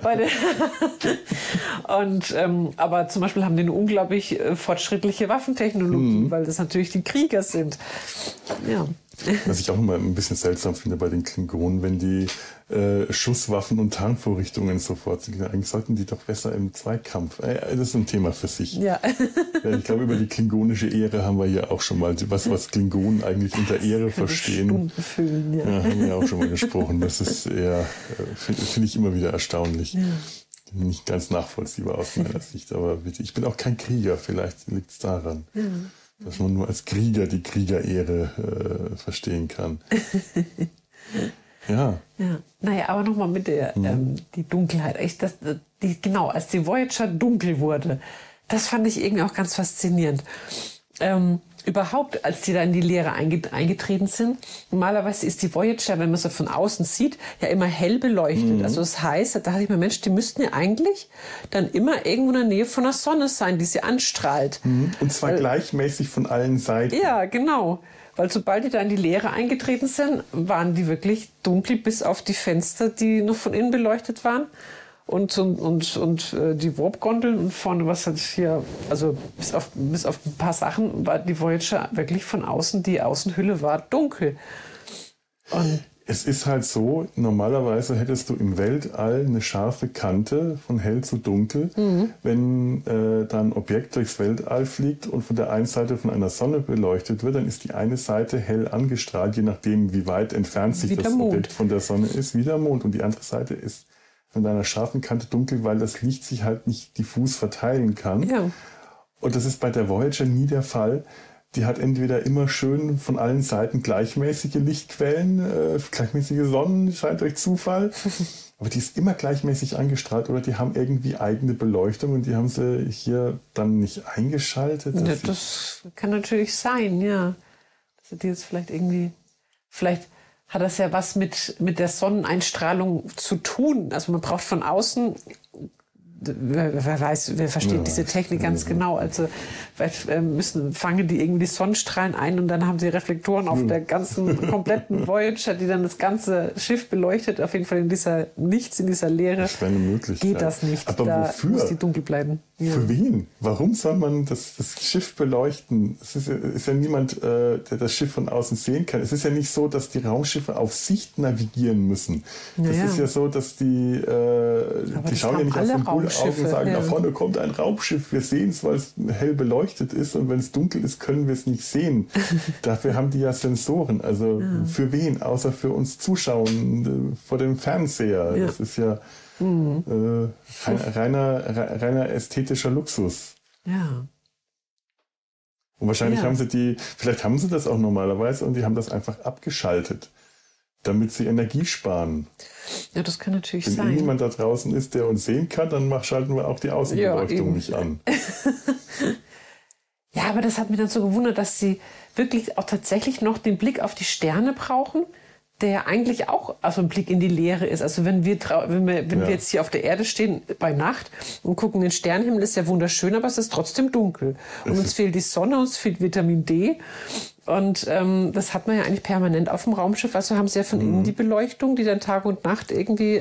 Und, aber zum Beispiel haben die eine unglaublich fortschrittliche Waffentechnologie, weil das natürlich die Krieger sind. Ja. Was ich auch immer ein bisschen seltsam finde bei den Klingonen, wenn die Schusswaffen und Tarnvorrichtungen sofort sind. Eigentlich sollten die doch besser im Zweikampf. Das ist ein Thema für sich. Ja. Ich glaube, über die klingonische Ehre haben wir hier auch schon mal, was Klingonen eigentlich unter Ehre verstehen. Stunden füllen, ja. Haben wir auch schon mal gesprochen. Das ist eher, finde ich immer wieder erstaunlich. Ja. Nicht ganz nachvollziehbar aus meiner Sicht, aber bitte, ich bin auch kein Krieger, vielleicht liegt es daran. Ja. Dass man nur als Krieger die Kriegerehre verstehen kann. Ja. Naja, aber nochmal mit der die Dunkelheit. Als die Voyager dunkel wurde, das fand ich irgendwie auch ganz faszinierend. Überhaupt, als die da in die Leere eingetreten sind, normalerweise ist die Voyager, wenn man sie von außen sieht, ja immer hell beleuchtet. Also das heißt, da dachte ich mir, Mensch, die müssten ja eigentlich dann immer irgendwo in der Nähe von der Sonne sein, die sie anstrahlt. Und zwar gleichmäßig von allen Seiten. Ja, genau. Weil sobald die da in die Leere eingetreten sind, waren die wirklich dunkel bis auf die Fenster, die noch von innen beleuchtet waren. Und die Warp-Gondeln und vorne, was hat hier, also bis auf ein paar Sachen war die Voyager wirklich von außen, die Außenhülle war dunkel. Und es ist halt so, normalerweise hättest du im Weltall eine scharfe Kante von hell zu dunkel. Wenn da ein Objekt durchs Weltall fliegt und von der einen Seite von einer Sonne beleuchtet wird, dann ist die eine Seite hell angestrahlt, je nachdem, wie weit entfernt sich das Objekt von der Sonne ist, wie der Mond. Und die andere Seite ist von einer scharfen Kante dunkel, weil das Licht sich halt nicht diffus verteilen kann. Ja. Und das ist bei der Voyager nie der Fall. Die hat entweder immer schön von allen Seiten gleichmäßige Lichtquellen, gleichmäßige Sonnenschein durch Zufall, aber die ist immer gleichmäßig angestrahlt oder die haben irgendwie eigene Beleuchtung und die haben sie hier dann nicht eingeschaltet. Ja, das kann natürlich sein, ja. Dass die jetzt vielleicht hat das ja was mit der Sonneneinstrahlung zu tun. Also man braucht von außen, wer versteht diese Technik ganz genau. Also fangen die irgendwie die Sonnenstrahlen ein und dann haben sie Reflektoren auf der ganzen kompletten Voyager, die dann das ganze Schiff beleuchtet. Auf jeden Fall in dieser Leere. Das wäre eine Möglichkeit. Geht das nicht. Aber da wofür? muss die dunkel bleiben. Ja. Für wen? Warum soll man das Schiff beleuchten? Es ist ja niemand, der das Schiff von außen sehen kann. Es ist ja nicht so, dass die Raumschiffe auf Sicht navigieren müssen. Das ist ja so, dass die schauen ja nicht aus den Bullaugen und sagen, da vorne kommt ein Raumschiff, wir sehen es, weil es hell beleuchtet ist und wenn es dunkel ist, können wir es nicht sehen. Dafür haben die ja Sensoren. Also für wen? Außer für uns Zuschauer vor dem Fernseher. Ja. Das ist ja reiner ästhetischer Luxus. Ja. Und wahrscheinlich vielleicht haben sie das auch normalerweise und die haben das einfach abgeschaltet. damit sie Energie sparen. Ja, das kann natürlich Wenn sein. niemand da draußen ist, der uns sehen kann, dann schalten wir auch die Außenbeleuchtung nicht an. Ja, aber das hat mich dann so gewundert, dass sie wirklich auch tatsächlich noch den Blick auf die Sterne brauchen, der ja eigentlich auch also ein Blick in die Leere ist. Also wenn wir jetzt hier auf der Erde stehen bei Nacht und gucken den Sternenhimmel, ist ja wunderschön, aber es ist trotzdem dunkel. Und uns fehlt die Sonne, uns fehlt Vitamin D. Und das hat man ja eigentlich permanent auf dem Raumschiff. Also haben sie ja von innen die Beleuchtung, die dann Tag und Nacht irgendwie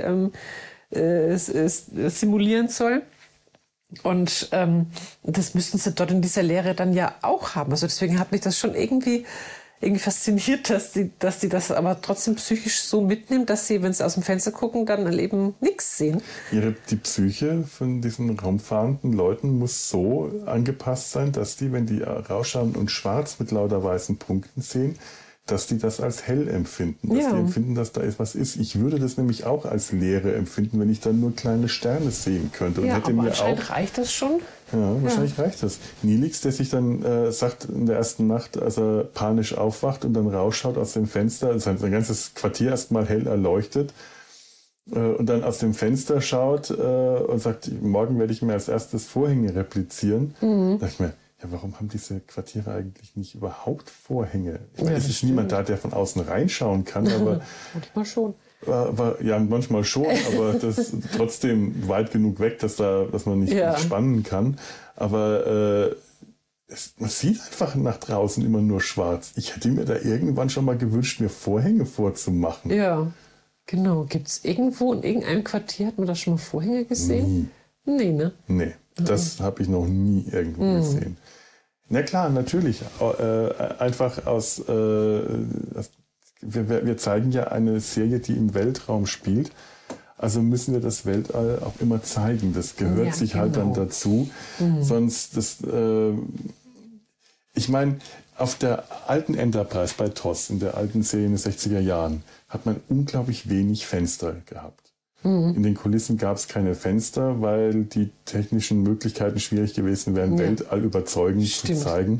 simulieren soll. Und das müssten sie dort in dieser Leere dann ja auch haben. Also deswegen hat mich das schon irgendwie fasziniert, dass die das aber trotzdem psychisch so mitnimmt, dass sie, wenn sie aus dem Fenster gucken, dann eben nichts sehen. Die Psyche von diesen raumfahrenden Leuten muss so angepasst sein, dass die, wenn die rausschauen und schwarz mit lauter weißen Punkten sehen, dass die das als hell empfinden, dass die empfinden, dass da etwas ist. Ich würde das nämlich auch als Leere empfinden, wenn ich dann nur kleine Sterne sehen könnte. Und Ja, hätte aber mir anscheinend reicht das schon. Ja, wahrscheinlich reicht das. Nilix, der sich dann sagt in der ersten Nacht, als er panisch aufwacht und dann rausschaut aus dem Fenster, sein ganzes Quartier erstmal hell erleuchtet und dann aus dem Fenster schaut und sagt, morgen werde ich mir als erstes Vorhänge replizieren. Da dachte ich mir, ja, warum haben diese Quartiere eigentlich nicht überhaupt Vorhänge? Ich meine, es ist niemand da, der von außen reinschauen kann, aber Manchmal schon. Ja, manchmal schon, aber das ist trotzdem weit genug weg, dass man nicht spannen kann. Aber man sieht einfach nach draußen immer nur schwarz. Ich hätte mir da irgendwann schon mal gewünscht, mir Vorhänge vorzumachen. Ja, genau. Gibt es irgendwo in irgendeinem Quartier, hat man da schon mal Vorhänge gesehen? Nee, ne? Nee, das habe ich noch nie irgendwo gesehen. Na klar, natürlich. Einfach aus... Wir zeigen ja eine Serie, die im Weltraum spielt. Also müssen wir das Weltall auch immer zeigen. Das gehört sich halt dann dazu. Sonst, ich meine, auf der alten Enterprise bei TOS, in der alten Serie in den 60er Jahren, hat man unglaublich wenig Fenster gehabt. In den Kulissen gab es keine Fenster, weil die technischen Möglichkeiten schwierig gewesen wären, Weltall überzeugend zu zeigen.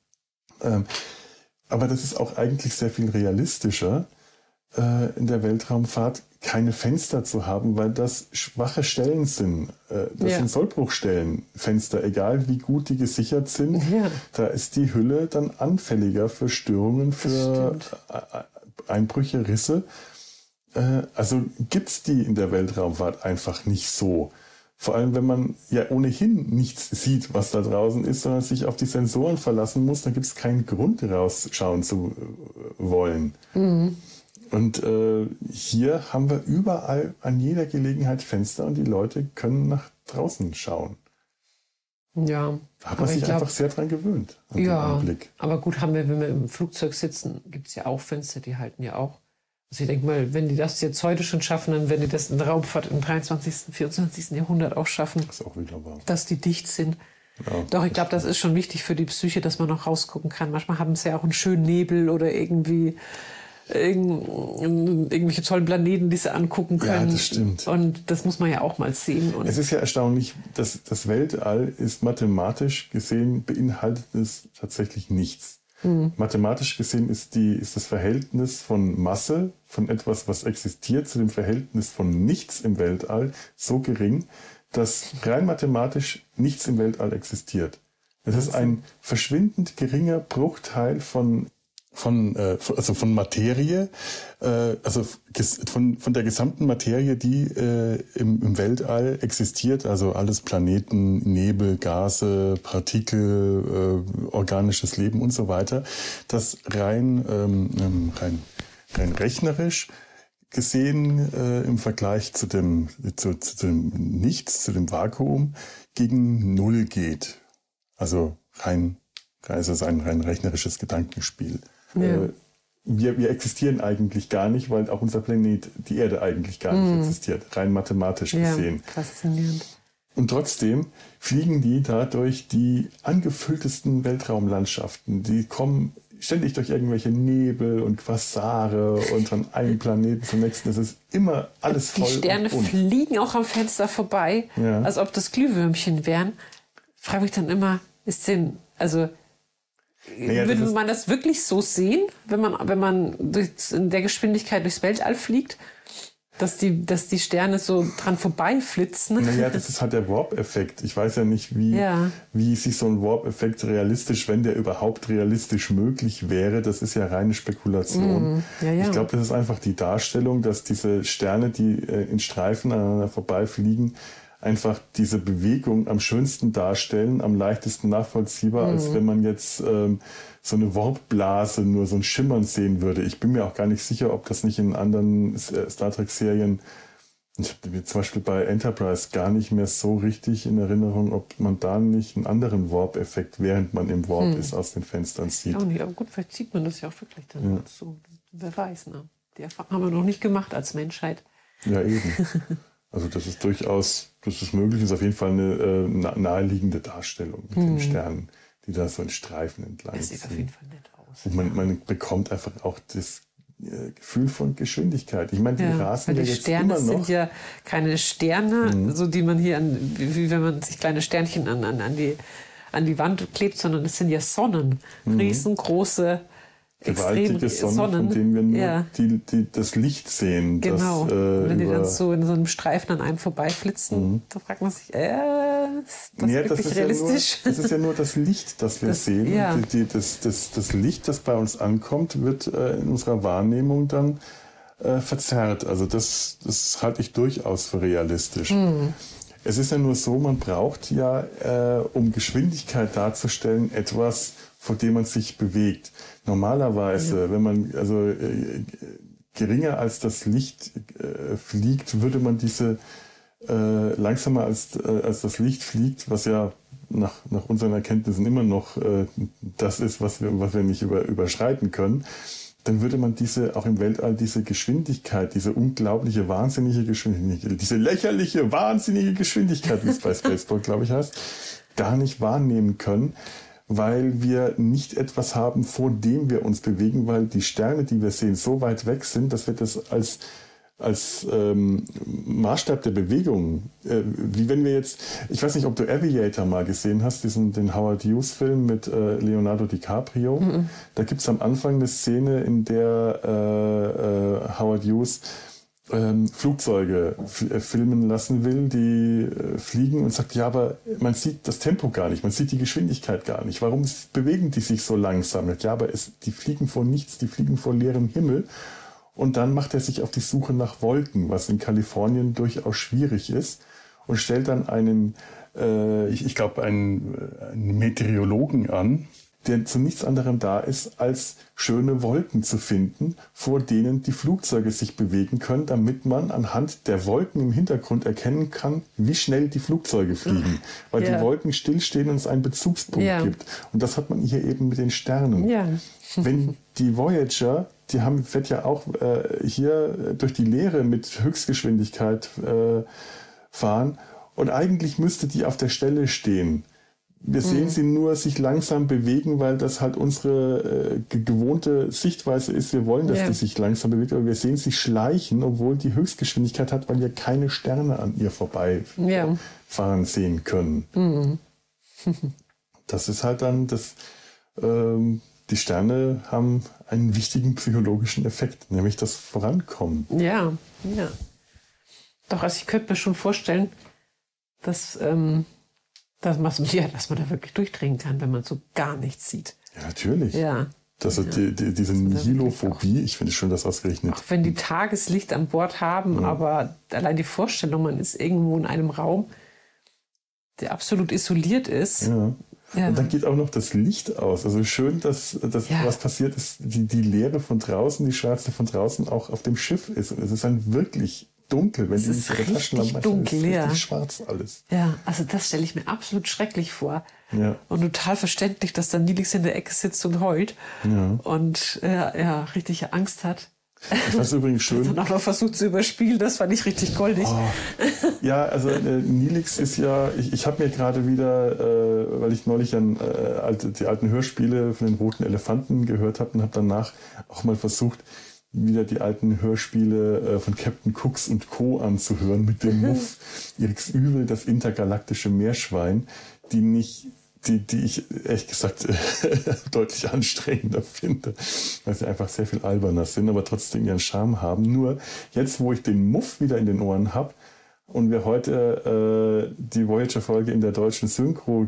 Aber das ist auch eigentlich sehr viel realistischer, in der Weltraumfahrt keine Fenster zu haben, weil das schwache Stellen sind. Das sind Sollbruchstellen, Fenster, egal wie gut die gesichert sind. Ja. Da ist die Hülle dann anfälliger für Störungen, für Einbrüche, Risse. Also gibt's die in der Weltraumfahrt einfach nicht so. Vor allem, wenn man ja ohnehin nichts sieht, was da draußen ist, sondern sich auf die Sensoren verlassen muss, dann gibt es keinen Grund, rausschauen zu wollen. Und hier haben wir überall an jeder Gelegenheit Fenster und die Leute können nach draußen schauen. Ja. Da hat man sich einfach sehr dran gewöhnt. An den Anblick. Aber gut, wenn wir im Flugzeug sitzen, gibt es ja auch Fenster, die halten ja auch. Also ich denke mal, wenn die das jetzt heute schon schaffen, dann werden die das in der Raumfahrt im 23., 24. Jahrhundert auch schaffen. Das ist auch wieder wahr. Dass die dicht sind. Ja, doch, ich glaube, das ist schon wichtig für die Psyche, dass man noch rausgucken kann. Manchmal haben sie ja auch einen schönen Nebel oder irgendwie irgendwelche tollen Planeten, die sie angucken können. Ja, das stimmt. Und das muss man ja auch mal sehen. Und es ist ja erstaunlich, dass das Weltall ist mathematisch gesehen, beinhaltet es tatsächlich nichts. Mathematisch gesehen ist das Verhältnis von Masse, von etwas, was existiert, zu dem Verhältnis von nichts im Weltall so gering, dass rein mathematisch nichts im Weltall existiert. Es ist ein verschwindend geringer Bruchteil von Materie, also von der gesamten Materie, die im Weltall existiert, also alles Planeten, Nebel, Gase, Partikel, organisches Leben und so weiter, das rein rechnerisch gesehen im Vergleich zu dem Nichts, zu dem Vakuum, gegen Null geht. Also es ist ein rein rechnerisches Gedankenspiel. Ja. Wir existieren eigentlich gar nicht, weil auch unser Planet, die Erde, eigentlich gar nicht existiert, rein mathematisch gesehen. Faszinierend. Und trotzdem fliegen die da durch die angefülltesten Weltraumlandschaften. Die kommen ständig durch irgendwelche Nebel und Quasare und von einem Planeten zum nächsten. Es ist immer alles voll. Die Sterne fliegen auch am Fenster vorbei, als ob das Glühwürmchen wären. Ich frage mich dann immer, Würde man das wirklich so sehen, wenn man in der Geschwindigkeit durchs Weltall fliegt? Dass die Sterne so dran vorbeiflitzen. Naja, das ist halt der Warp-Effekt. Ich weiß ja nicht, wie sich so ein Warp-Effekt realistisch, wenn der überhaupt realistisch möglich wäre, das ist ja reine Spekulation. Ich glaube, das ist einfach die Darstellung, dass diese Sterne, die in Streifen aneinander vorbeifliegen, einfach diese Bewegung am schönsten darstellen, am leichtesten nachvollziehbar, als wenn man jetzt so eine Warpblase, nur so ein Schimmern sehen würde. Ich bin mir auch gar nicht sicher, ob das nicht in anderen Star Trek-Serien, ich habe zum Beispiel bei Enterprise gar nicht mehr so richtig in Erinnerung, ob man da nicht einen anderen Warp-Effekt, während man im Warp ist, aus den Fenstern sieht. Auch nicht, aber gut, vielleicht sieht man das ja auch wirklich dann so. Wer weiß, ne? Die Erfahrung haben wir noch nicht gemacht als Menschheit. Ja, eben. Also das ist durchaus, das ist möglich, ist auf jeden Fall eine naheliegende Darstellung mit den Sternen, die da so in Streifen entlang Das sieht auf jeden Fall nett aus. Und man bekommt einfach auch das Gefühl von Geschwindigkeit. Ich meine, die rasen ja jetzt Sterne immer noch. Sind ja keine Sterne, so die man hier wie wenn man sich kleine Sternchen an die Wand klebt, sondern es sind ja Sonnen, riesengroße, gewaltige Sonnen, von denen wir nur das Licht sehen. Genau. Das, wenn die dann so in so einem Streifen an einem vorbeiflitzen, da fragt man sich, ist das wirklich realistisch? Das ist ja nur das Licht, das wir sehen. Ja. Und das Licht, das bei uns ankommt, wird in unserer Wahrnehmung dann verzerrt. Also das halte ich durchaus für realistisch. Es ist ja nur so, man braucht ja, um Geschwindigkeit darzustellen, etwas, vor dem man sich bewegt. Normalerweise, wenn man geringer als das Licht fliegt, würde man diese langsamer als das Licht fliegt, was ja nach unseren Erkenntnissen immer noch das ist, was wir nicht überschreiten können, dann würde man auch im Weltall diese Geschwindigkeit, diese unglaubliche, wahnsinnige Geschwindigkeit, diese lächerliche, wahnsinnige Geschwindigkeit, wie es bei Spaceball, glaube ich, heißt, gar nicht wahrnehmen können, weil wir nicht etwas haben, vor dem wir uns bewegen, weil die Sterne, die wir sehen, so weit weg sind, dass wir das als Maßstab der Bewegung, wie wenn wir jetzt, ich weiß nicht, ob du Aviator mal gesehen hast, den Howard Hughes Film mit Leonardo DiCaprio. Da gibt es am Anfang eine Szene, in der Howard Hughes Flugzeuge filmen lassen will, die fliegen und sagt, ja, aber man sieht das Tempo gar nicht, man sieht die Geschwindigkeit gar nicht. Warum bewegen die sich so langsam? Ja, aber die fliegen vor nichts, die fliegen vor leerem Himmel. Und dann macht er sich auf die Suche nach Wolken, was in Kalifornien durchaus schwierig ist, und stellt dann einen Meteorologen an, der zu nichts anderem da ist, als schöne Wolken zu finden, vor denen die Flugzeuge sich bewegen können, damit man anhand der Wolken im Hintergrund erkennen kann, wie schnell die Flugzeuge fliegen. Weil die Wolken stillstehen und es einen Bezugspunkt gibt. Und das hat man hier eben mit den Sternen. Ja. Wenn die Voyager, wird ja auch hier durch die Leere mit Höchstgeschwindigkeit fahren, und eigentlich müsste die auf der Stelle stehen. Wir sehen sie nur sich langsam bewegen, weil das halt unsere gewohnte Sichtweise ist. Wir wollen, dass die sich langsam bewegt, aber wir sehen sie schleichen, obwohl die Höchstgeschwindigkeit hat, weil wir keine Sterne an ihr vorbeifahren sehen können. Das ist halt dann die Sterne haben einen wichtigen psychologischen Effekt, nämlich das Vorankommen. Ja. Doch, also ich könnte mir schon vorstellen, dass man da wirklich durchdrehen kann, wenn man so gar nichts sieht. Ja, natürlich. Ja. Diese Nihilophobie, ich finde es schön, dass ausgerechnet. Auch wenn die Tageslicht an Bord haben, aber allein die Vorstellung, man ist irgendwo in einem Raum, der absolut isoliert ist. Ja. Und dann geht auch noch das Licht aus. Also schön, dass was passiert ist, die Leere von draußen, die Schwärze von draußen auch auf dem Schiff ist. Und es ist dann wirklich dunkel, wenn die nicht ihre Taschenlampe dunkel, ist richtig schwarz alles. Ja, also das stelle ich mir absolut schrecklich vor. Ja. Und total verständlich, dass dann Nilix in der Ecke sitzt und heult und richtig Angst hat. Ich weiß übrigens schön. Dann auch noch versucht zu überspielen, das fand ich richtig goldig. Ja, also Nilix ist ja, ich habe mir gerade wieder, weil ich neulich die alten Hörspiele von den Roten Elefanten gehört habe und habe danach auch mal versucht, wieder die alten Hörspiele von Captain Cooks und Co. anzuhören mit dem Muff X Übel, das intergalaktische Meerschwein, die die ich ehrlich gesagt deutlich anstrengender finde, weil sie einfach sehr viel alberner sind, aber trotzdem ihren Charme haben. Nur jetzt, wo ich den Muff wieder in den Ohren habe und wir heute die Voyager-Folge in der deutschen Synchro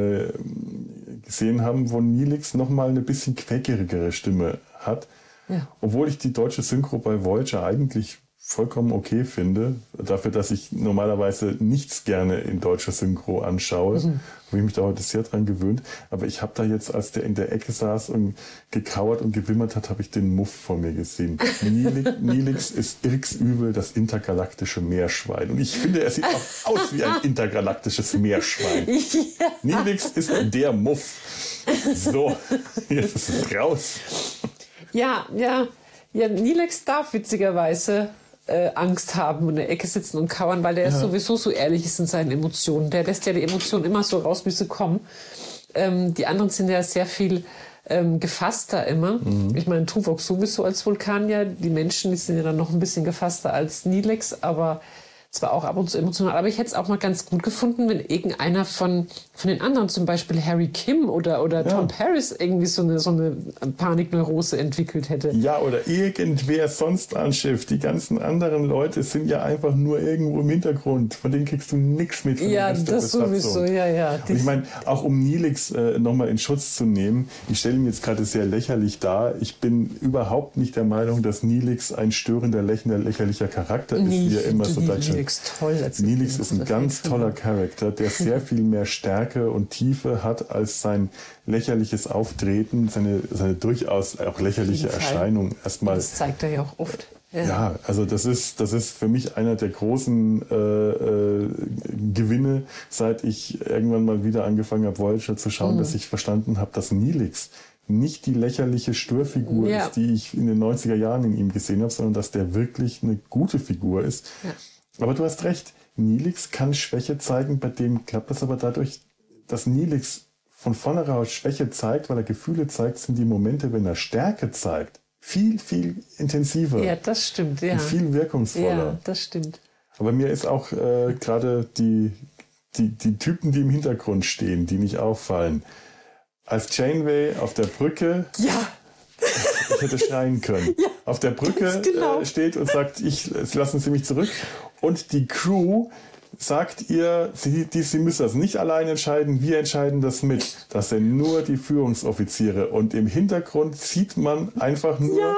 gesehen haben, wo Neelix nochmal eine bisschen quäkigere Stimme hat, obwohl ich die deutsche Synchro bei Voyager eigentlich vollkommen okay finde, dafür, dass ich normalerweise nichts gerne in deutscher Synchro anschaue, habe ich mich da heute sehr dran gewöhnt. Aber ich habe da jetzt, als der in der Ecke saß und gekauert und gewimmert hat, habe ich den Muff vor mir gesehen. Neelix ist irksübel das intergalaktische Meerschwein. Und ich finde, er sieht auch aus wie ein intergalaktisches Meerschwein. Ja. Neelix ist der Muff. So, jetzt ist es raus. Ja, Neelix darf witzigerweise Angst haben und in der Ecke sitzen und kauern, weil der sowieso so ehrlich ist in seinen Emotionen. Der lässt ja die Emotionen immer so raus, wie sie kommen. Die anderen sind ja sehr viel gefasster immer. Ich meine, Tuvok sowieso als Vulkanier. Die Menschen, die sind ja dann noch ein bisschen gefasster als Neelix, aber zwar auch ab und zu emotional, aber ich hätte es auch mal ganz gut gefunden, wenn irgendeiner von den anderen, zum Beispiel Harry Kim oder Tom Paris, irgendwie so eine Panikneurose entwickelt hätte. Ja, oder irgendwer sonst an Schiff. Die ganzen anderen Leute sind ja einfach nur irgendwo im Hintergrund. Von denen kriegst du nichts mit. Ja, das sowieso, ja. Und ich meine, auch um Neelix nochmal in Schutz zu nehmen, ich stelle ihn jetzt gerade sehr lächerlich dar. Ich bin überhaupt nicht der Meinung, dass Neelix ein störender, lächerlicher Charakter ist, wie er immer so darstellt. Neelix ist ein ganz toller Charakter, der sehr viel mehr Stärke und Tiefe hat als sein lächerliches Auftreten, seine durchaus auch lächerliche Erscheinung. Erstmal. Das zeigt er ja auch oft. Ja, also das ist für mich einer der großen Gewinne, seit ich irgendwann mal wieder angefangen habe, Voyager zu schauen, dass ich verstanden habe, dass Neelix nicht die lächerliche Störfigur ist, die ich in den 90er Jahren in ihm gesehen habe, sondern dass der wirklich eine gute Figur ist. Ja. Aber du hast recht, Neelix kann Schwäche zeigen, bei dem klappt das aber dadurch, dass Neelix von vornherein Schwäche zeigt, weil er Gefühle zeigt, sind die Momente, wenn er Stärke zeigt, viel, viel intensiver. Ja, das stimmt, ja. Und viel wirkungsvoller. Ja, das stimmt. Aber mir ist auch gerade die Typen, die im Hintergrund stehen, die nicht auffallen. Als Janeway auf der Brücke... Ja! Ich hätte schreien können. Ja, auf der Brücke steht und sagt, lassen Sie mich zurück. Und die Crew sagt ihr, sie müssen das nicht allein entscheiden, wir entscheiden das mit. Das sind nur die Führungsoffiziere. Und im Hintergrund sieht man einfach nur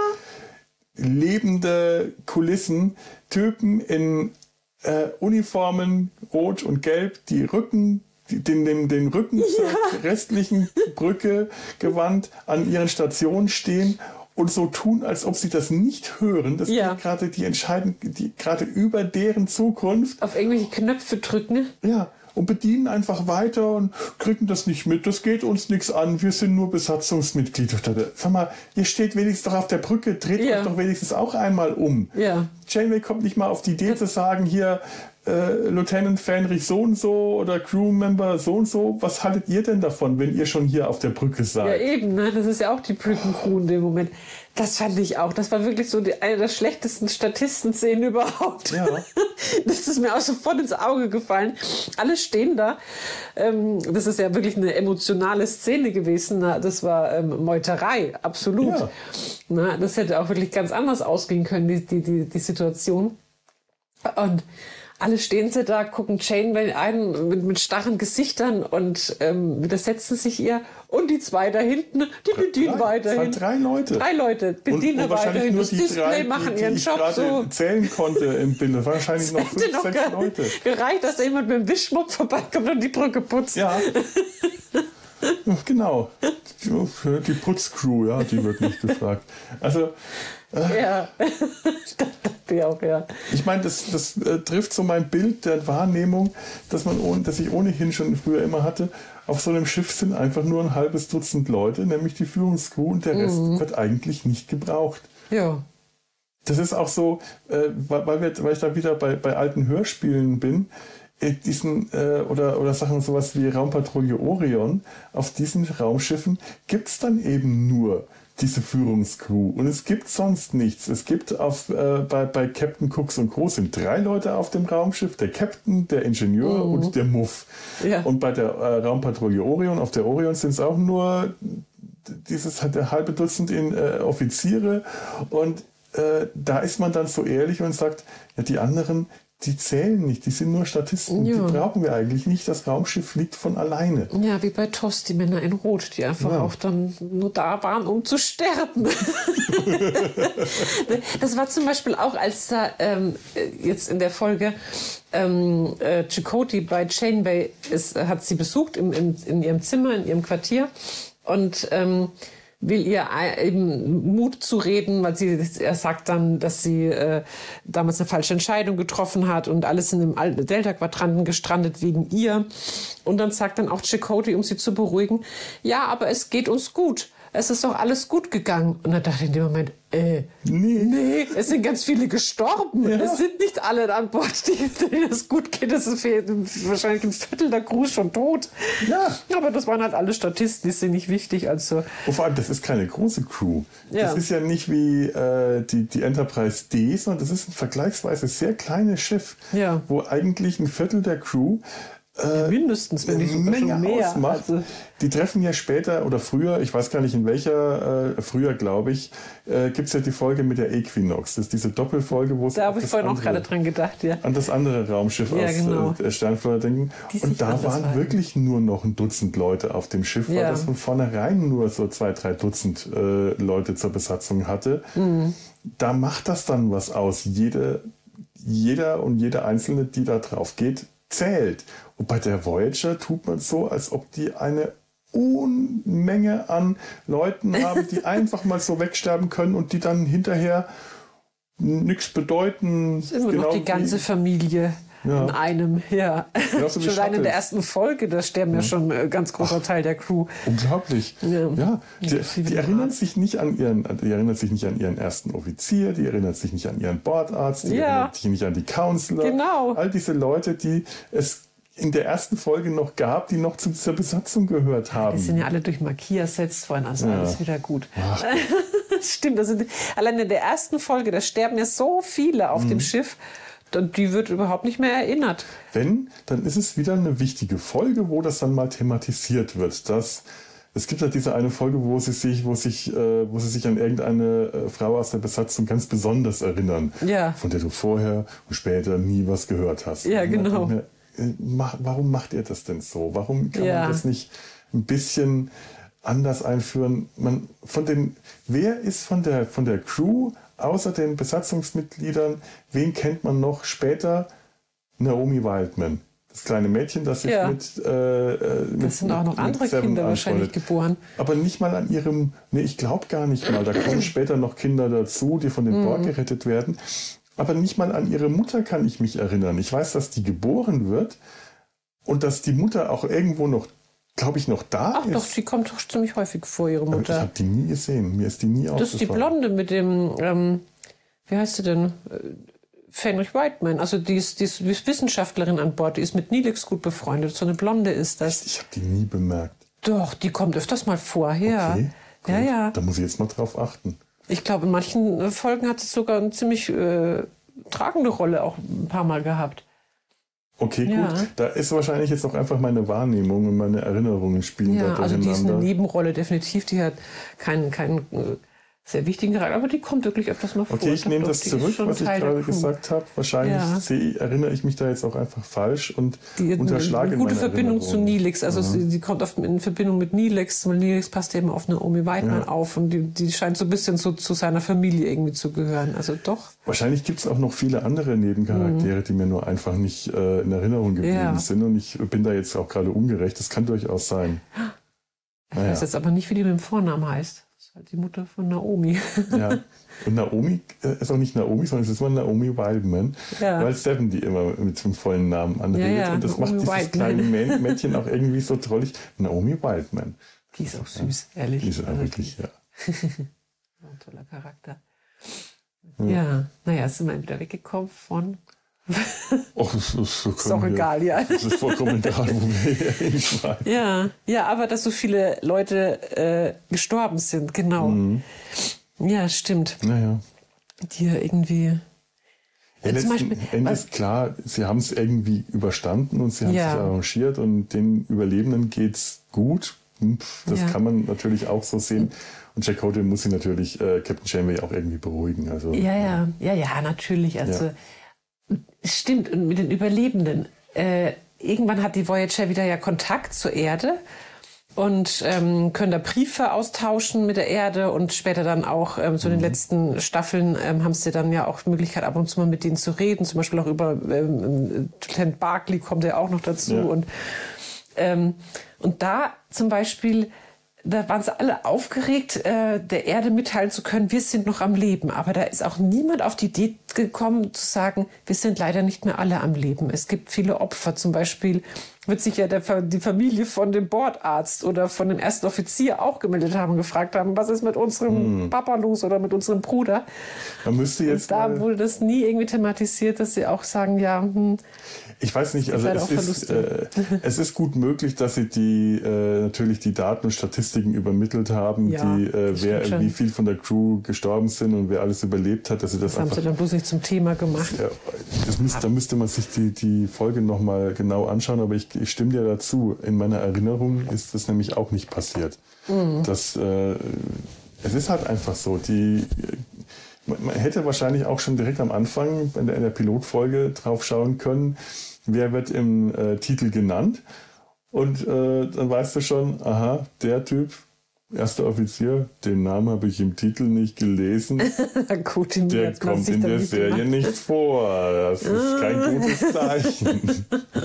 lebende Kulissen, Typen in Uniformen, rot und gelb, die Rücken den Rücken zur restlichen Brücke gewandt an ihren Stationen stehen und so tun, als ob sie das nicht hören. Das ist gerade die gerade über deren Zukunft. Auf irgendwelche Knöpfe drücken. Ja, und bedienen einfach weiter und kriegen das nicht mit. Das geht uns nichts an. Wir sind nur Besatzungsmitglieder. Sag mal, ihr steht wenigstens doch auf der Brücke. Dreht euch doch wenigstens auch einmal um. Ja. Janeway kommt nicht mal auf die Idee zu sagen, hier, Lieutenant Fenrich so und so oder Crewmember so und so. Was haltet ihr denn davon, wenn ihr schon hier auf der Brücke seid? Ja, eben. Ne? Das ist ja auch die Brückencrew in dem Moment. Das fand ich auch. Das war wirklich so eine der schlechtesten Statisten-Szenen überhaupt. Ja. Das ist mir auch sofort ins Auge gefallen. Alle stehen da. Das ist ja wirklich eine emotionale Szene gewesen. Das war Meuterei, absolut. Ja. Na, das hätte auch wirklich ganz anders ausgehen können, die Situation. Und alle stehen sie da, gucken Janeway ein mit starren Gesichtern und widersetzen sich ihr. Und die zwei da hinten, die bedienen weiterhin. Drei Leute. Drei Leute bedienen und weiterhin. Nur das Display machen ihren Job so. Zählen konnte im Bild. Wahrscheinlich noch 5, 6 Leute. Gereicht, dass da jemand mit dem Wischmopp vorbeikommt und die Brücke putzt. Ja. Genau. Die Putzcrew, ja, die wird nicht gefragt. Also. Ja, das dachte ich auch, ja. Ich meine, das trifft so mein Bild der Wahrnehmung, das ich ohnehin schon früher immer hatte. Auf so einem Schiff sind einfach nur ein halbes Dutzend Leute, nämlich die Führungscrew, und der Rest wird eigentlich nicht gebraucht. Ja. Das ist auch so, weil ich da wieder bei alten Hörspielen bin, oder Sachen sowas wie Raumpatrouille Orion, auf diesen Raumschiffen gibt's dann eben nur diese Führungscrew. Und es gibt sonst nichts. Es gibt bei Captain Cooks und Co. sind 3 Leute auf dem Raumschiff. Der Captain, der Ingenieur und der Muff. Ja. Und bei der Raumpatrouille Orion, auf der Orion sind es auch nur der halbe Dutzend Offiziere. Und da ist man dann so ehrlich und sagt, ja, die anderen, die zählen nicht, die sind nur Statisten, die brauchen wir eigentlich nicht, das Raumschiff fliegt von alleine. Ja, wie bei TOS, die Männer in Rot, die einfach auch dann nur da waren, um zu sterben. Das war zum Beispiel auch, als da jetzt in der Folge Chakotay bei Janeway hat sie besucht in ihrem Zimmer, in ihrem Quartier und will ihr eben Mut zureden, weil er sagt dann, dass sie damals eine falsche Entscheidung getroffen hat und alles in dem alten Delta-Quadranten gestrandet wegen ihr. Und dann sagt dann auch Chakotay, um sie zu beruhigen, ja, aber es geht uns gut. Es ist doch alles gut gegangen. Und dann dachte ich in dem Moment, nee, es sind ganz viele gestorben. Ja. Es sind nicht alle an Bord, denen es gut geht. Es ist wahrscheinlich ein Viertel der Crew schon tot. Ja. Aber das waren halt alle Statisten, die sind nicht wichtig. Also. Und vor allem, das ist keine große Crew. Ja. Das ist ja nicht wie die Enterprise D, sondern das ist ein vergleichsweise sehr kleines Schiff, wo eigentlich ein Viertel der Crew mindestens, wenn nicht sogar schon mehr ausmacht. Also. Die treffen ja später oder früher, ich weiß gar nicht in welcher, früher glaube ich, gibt es ja die Folge mit der Equinox. Das ist diese Doppelfolge, wo es da habe ich vorhin auch gerade dran gedacht, an das andere Raumschiff aus der Sternflotte denken. Und da waren wirklich nur noch ein Dutzend Leute auf dem Schiff, weil das von vornherein nur so 2, 3 Dutzend Leute zur Besatzung hatte. Da macht das dann was aus. Jeder und jede Einzelne, die da drauf geht, zählt. Und bei der Voyager tut man so, als ob die eine Unmenge an Leuten haben, die einfach mal so wegsterben können und die dann hinterher nichts bedeuten. Das ist immer noch die ganze Familie in einem. Ja. So schon allein in der ersten Folge, da sterben ja schon ein ganz großer Teil der Crew. Unglaublich. Ja. Die erinnern sich nicht an ihren ersten Offizier, die erinnern sich nicht an ihren Bordarzt, die erinnern sich nicht an die Counselor. Genau. All diese Leute, die es in der ersten Folge noch gab, die noch zu dieser Besatzung gehört haben. Die sind ja alle durch Marquis ersetzt worden, also alles wieder gut. Stimmt, allein in der ersten Folge, da sterben ja so viele auf dem Schiff, und die wird überhaupt nicht mehr erinnert. Wenn, dann ist es wieder eine wichtige Folge, wo das dann mal thematisiert wird. Es gibt ja diese eine Folge, wo sie sich an irgendeine Frau aus der Besatzung ganz besonders erinnern, von der du vorher und später nie was gehört hast. Ja, genau. Warum macht ihr das denn so? Warum kann man das nicht ein bisschen anders einführen? Wer ist von der Crew, außer den Besatzungsmitgliedern, wen kennt man noch später? Naomi Wildman. Das kleine Mädchen, das sich das sind auch noch andere Kinder wahrscheinlich geboren. Aber nicht mal an ihrem, ich glaube gar nicht mal. Da kommen später noch Kinder dazu, die von den Borg gerettet werden. Aber nicht mal an ihre Mutter kann ich mich erinnern. Ich weiß, dass die geboren wird und dass die Mutter auch irgendwo noch, glaube ich, noch da ist. Ach doch, die kommt doch ziemlich häufig vor, ihre Mutter. Aber ich habe die nie gesehen. Mir ist die nie aufgefallen. Das ist die Blonde mit dem, wie heißt sie denn? Fenrich Whiteman. Also die ist Wissenschaftlerin an Bord. Die ist mit Neelix gut befreundet. So eine Blonde ist das. Ich habe die nie bemerkt. Doch, die kommt öfters mal vorher. Okay, gut. Ja. Da muss ich jetzt mal drauf achten. Ich glaube, in manchen Folgen hat sie sogar eine ziemlich tragende Rolle auch ein paar Mal gehabt. Okay, gut. Da ist wahrscheinlich jetzt auch einfach meine Wahrnehmung und meine Erinnerungen spielen da durcheinander. Also die ist eine Nebenrolle, definitiv. Die hat keinen sehr wichtigen Charakter, aber die kommt wirklich öfters mal vor. Okay, ich nehme das zurück, was ich gerade gesagt habe. Wahrscheinlich erinnere ich mich da jetzt auch einfach falsch und unterschlage eine gute Verbindung zu Neelix. Also sie kommt oft in Verbindung mit Neelix, weil Neelix passt eben auf Naomi Wildman auf und die scheint so ein bisschen zu seiner Familie irgendwie zu gehören. Also doch. Wahrscheinlich gibt es auch noch viele andere Nebencharaktere, die mir nur einfach nicht in Erinnerung geblieben sind und ich bin da jetzt auch gerade ungerecht. Das kann durchaus sein. Ich weiß jetzt aber nicht, wie die mit dem Vornamen heißt. Die Mutter von Naomi. Ja, und Naomi ist auch nicht Naomi, sondern es ist immer Naomi Wildman, weil Seven die immer mit dem vollen Namen anredet. Und das Naomi macht dieses kleine Mädchen auch irgendwie so drollig. Naomi Wildman. Die ist auch süß, ehrlich. Die ist auch wirklich, Ein toller Charakter. Ja, naja, sind wir wieder weggekommen von Oh, das Ist doch egal, ja. Das ist vollkommen egal, wo wir hier hinschreiben. Ja, aber dass so viele Leute gestorben sind, genau. Ja, stimmt. Naja. Die irgendwie... Ja, letzten Endes klar, sie haben es irgendwie überstanden und sie haben sich arrangiert und den Überlebenden geht's gut. Das kann man natürlich auch so sehen. Und Jack Chakotay muss sie natürlich Captain Janeway auch irgendwie beruhigen. Also, ja, natürlich. Also stimmt. Und mit den Überlebenden. Irgendwann hat die Voyager wieder ja Kontakt zur Erde und können da Briefe austauschen mit der Erde und später dann auch so in den letzten Staffeln haben sie dann ja auch die Möglichkeit, ab und zu mal mit denen zu reden, zum Beispiel auch über Lieutenant Barclay kommt ja auch noch dazu und da zum Beispiel, da waren sie alle aufgeregt, der Erde mitteilen zu können, wir sind noch am Leben. Aber da ist auch niemand auf die Idee gekommen zu sagen, wir sind leider nicht mehr alle am Leben. Es gibt viele Opfer. Zum Beispiel wird sich ja die Familie von dem Bordarzt oder von dem ersten Offizier auch gemeldet haben und gefragt haben, was ist mit unserem Papa los oder mit unserem Bruder. Man müsste jetzt und da wurde das nie irgendwie thematisiert, dass sie auch sagen, ich weiß nicht, also es ist gut möglich, dass sie natürlich die Daten und Statistiken übermittelt haben, wie viel von der Crew gestorben sind und wer alles überlebt hat, dass sie das haben sie dann bloß nicht zum Thema gemacht. Ja, da müsste man sich die Folge nochmal genau anschauen, aber ich stimme dir dazu. In meiner Erinnerung ist das nämlich auch nicht passiert. Es ist halt einfach so, man hätte wahrscheinlich auch schon direkt am Anfang in der Pilotfolge drauf schauen können, wer wird im Titel genannt. Und dann weißt du schon, aha, der Typ, erster Offizier, den Namen habe ich im Titel nicht gelesen. Gut, der kommt in der Serie nicht vor. Das ist kein gutes Zeichen.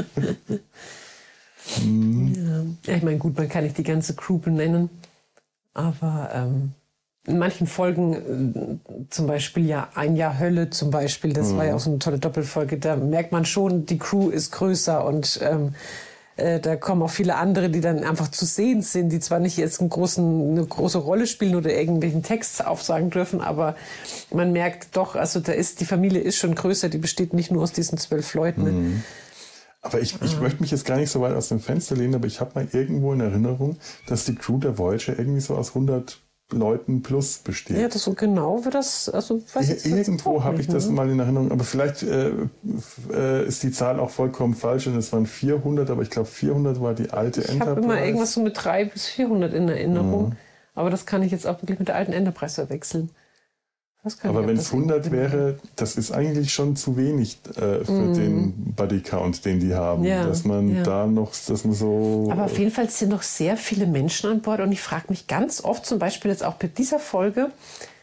Ja, ich meine, gut, man kann nicht die ganze Crew benennen, aber in manchen Folgen, zum Beispiel ja Ein Jahr Hölle zum Beispiel, das war ja auch so eine tolle Doppelfolge, da merkt man schon, die Crew ist größer und da kommen auch viele andere, die dann einfach zu sehen sind, die zwar nicht jetzt eine große Rolle spielen oder irgendwelchen Text aufsagen dürfen, aber man merkt doch, also die Familie ist schon größer, die besteht nicht nur aus diesen 12 Leuten. Aber ich möchte mich jetzt gar nicht so weit aus dem Fenster lehnen, aber ich habe mal irgendwo in Erinnerung, dass die Crew der Voyager irgendwie so aus 100 Leuten plus besteht. Ja, das so genau wird das, also irgendwo habe ich das mal in Erinnerung, aber vielleicht ist die Zahl auch vollkommen falsch und es waren 400, aber ich glaube 400 war die alte Enterprise. Ich habe immer irgendwas so mit 300 bis 400 in Erinnerung, aber das kann ich jetzt auch wirklich mit der alten Enterprise verwechseln. Aber wenn es 100 wäre, das ist eigentlich schon zu wenig für den Buddy-Count, den die haben. Dass man da noch, dass man so... Aber auf jeden Fall sind noch sehr viele Menschen an Bord und ich frage mich ganz oft, zum Beispiel jetzt auch bei dieser Folge,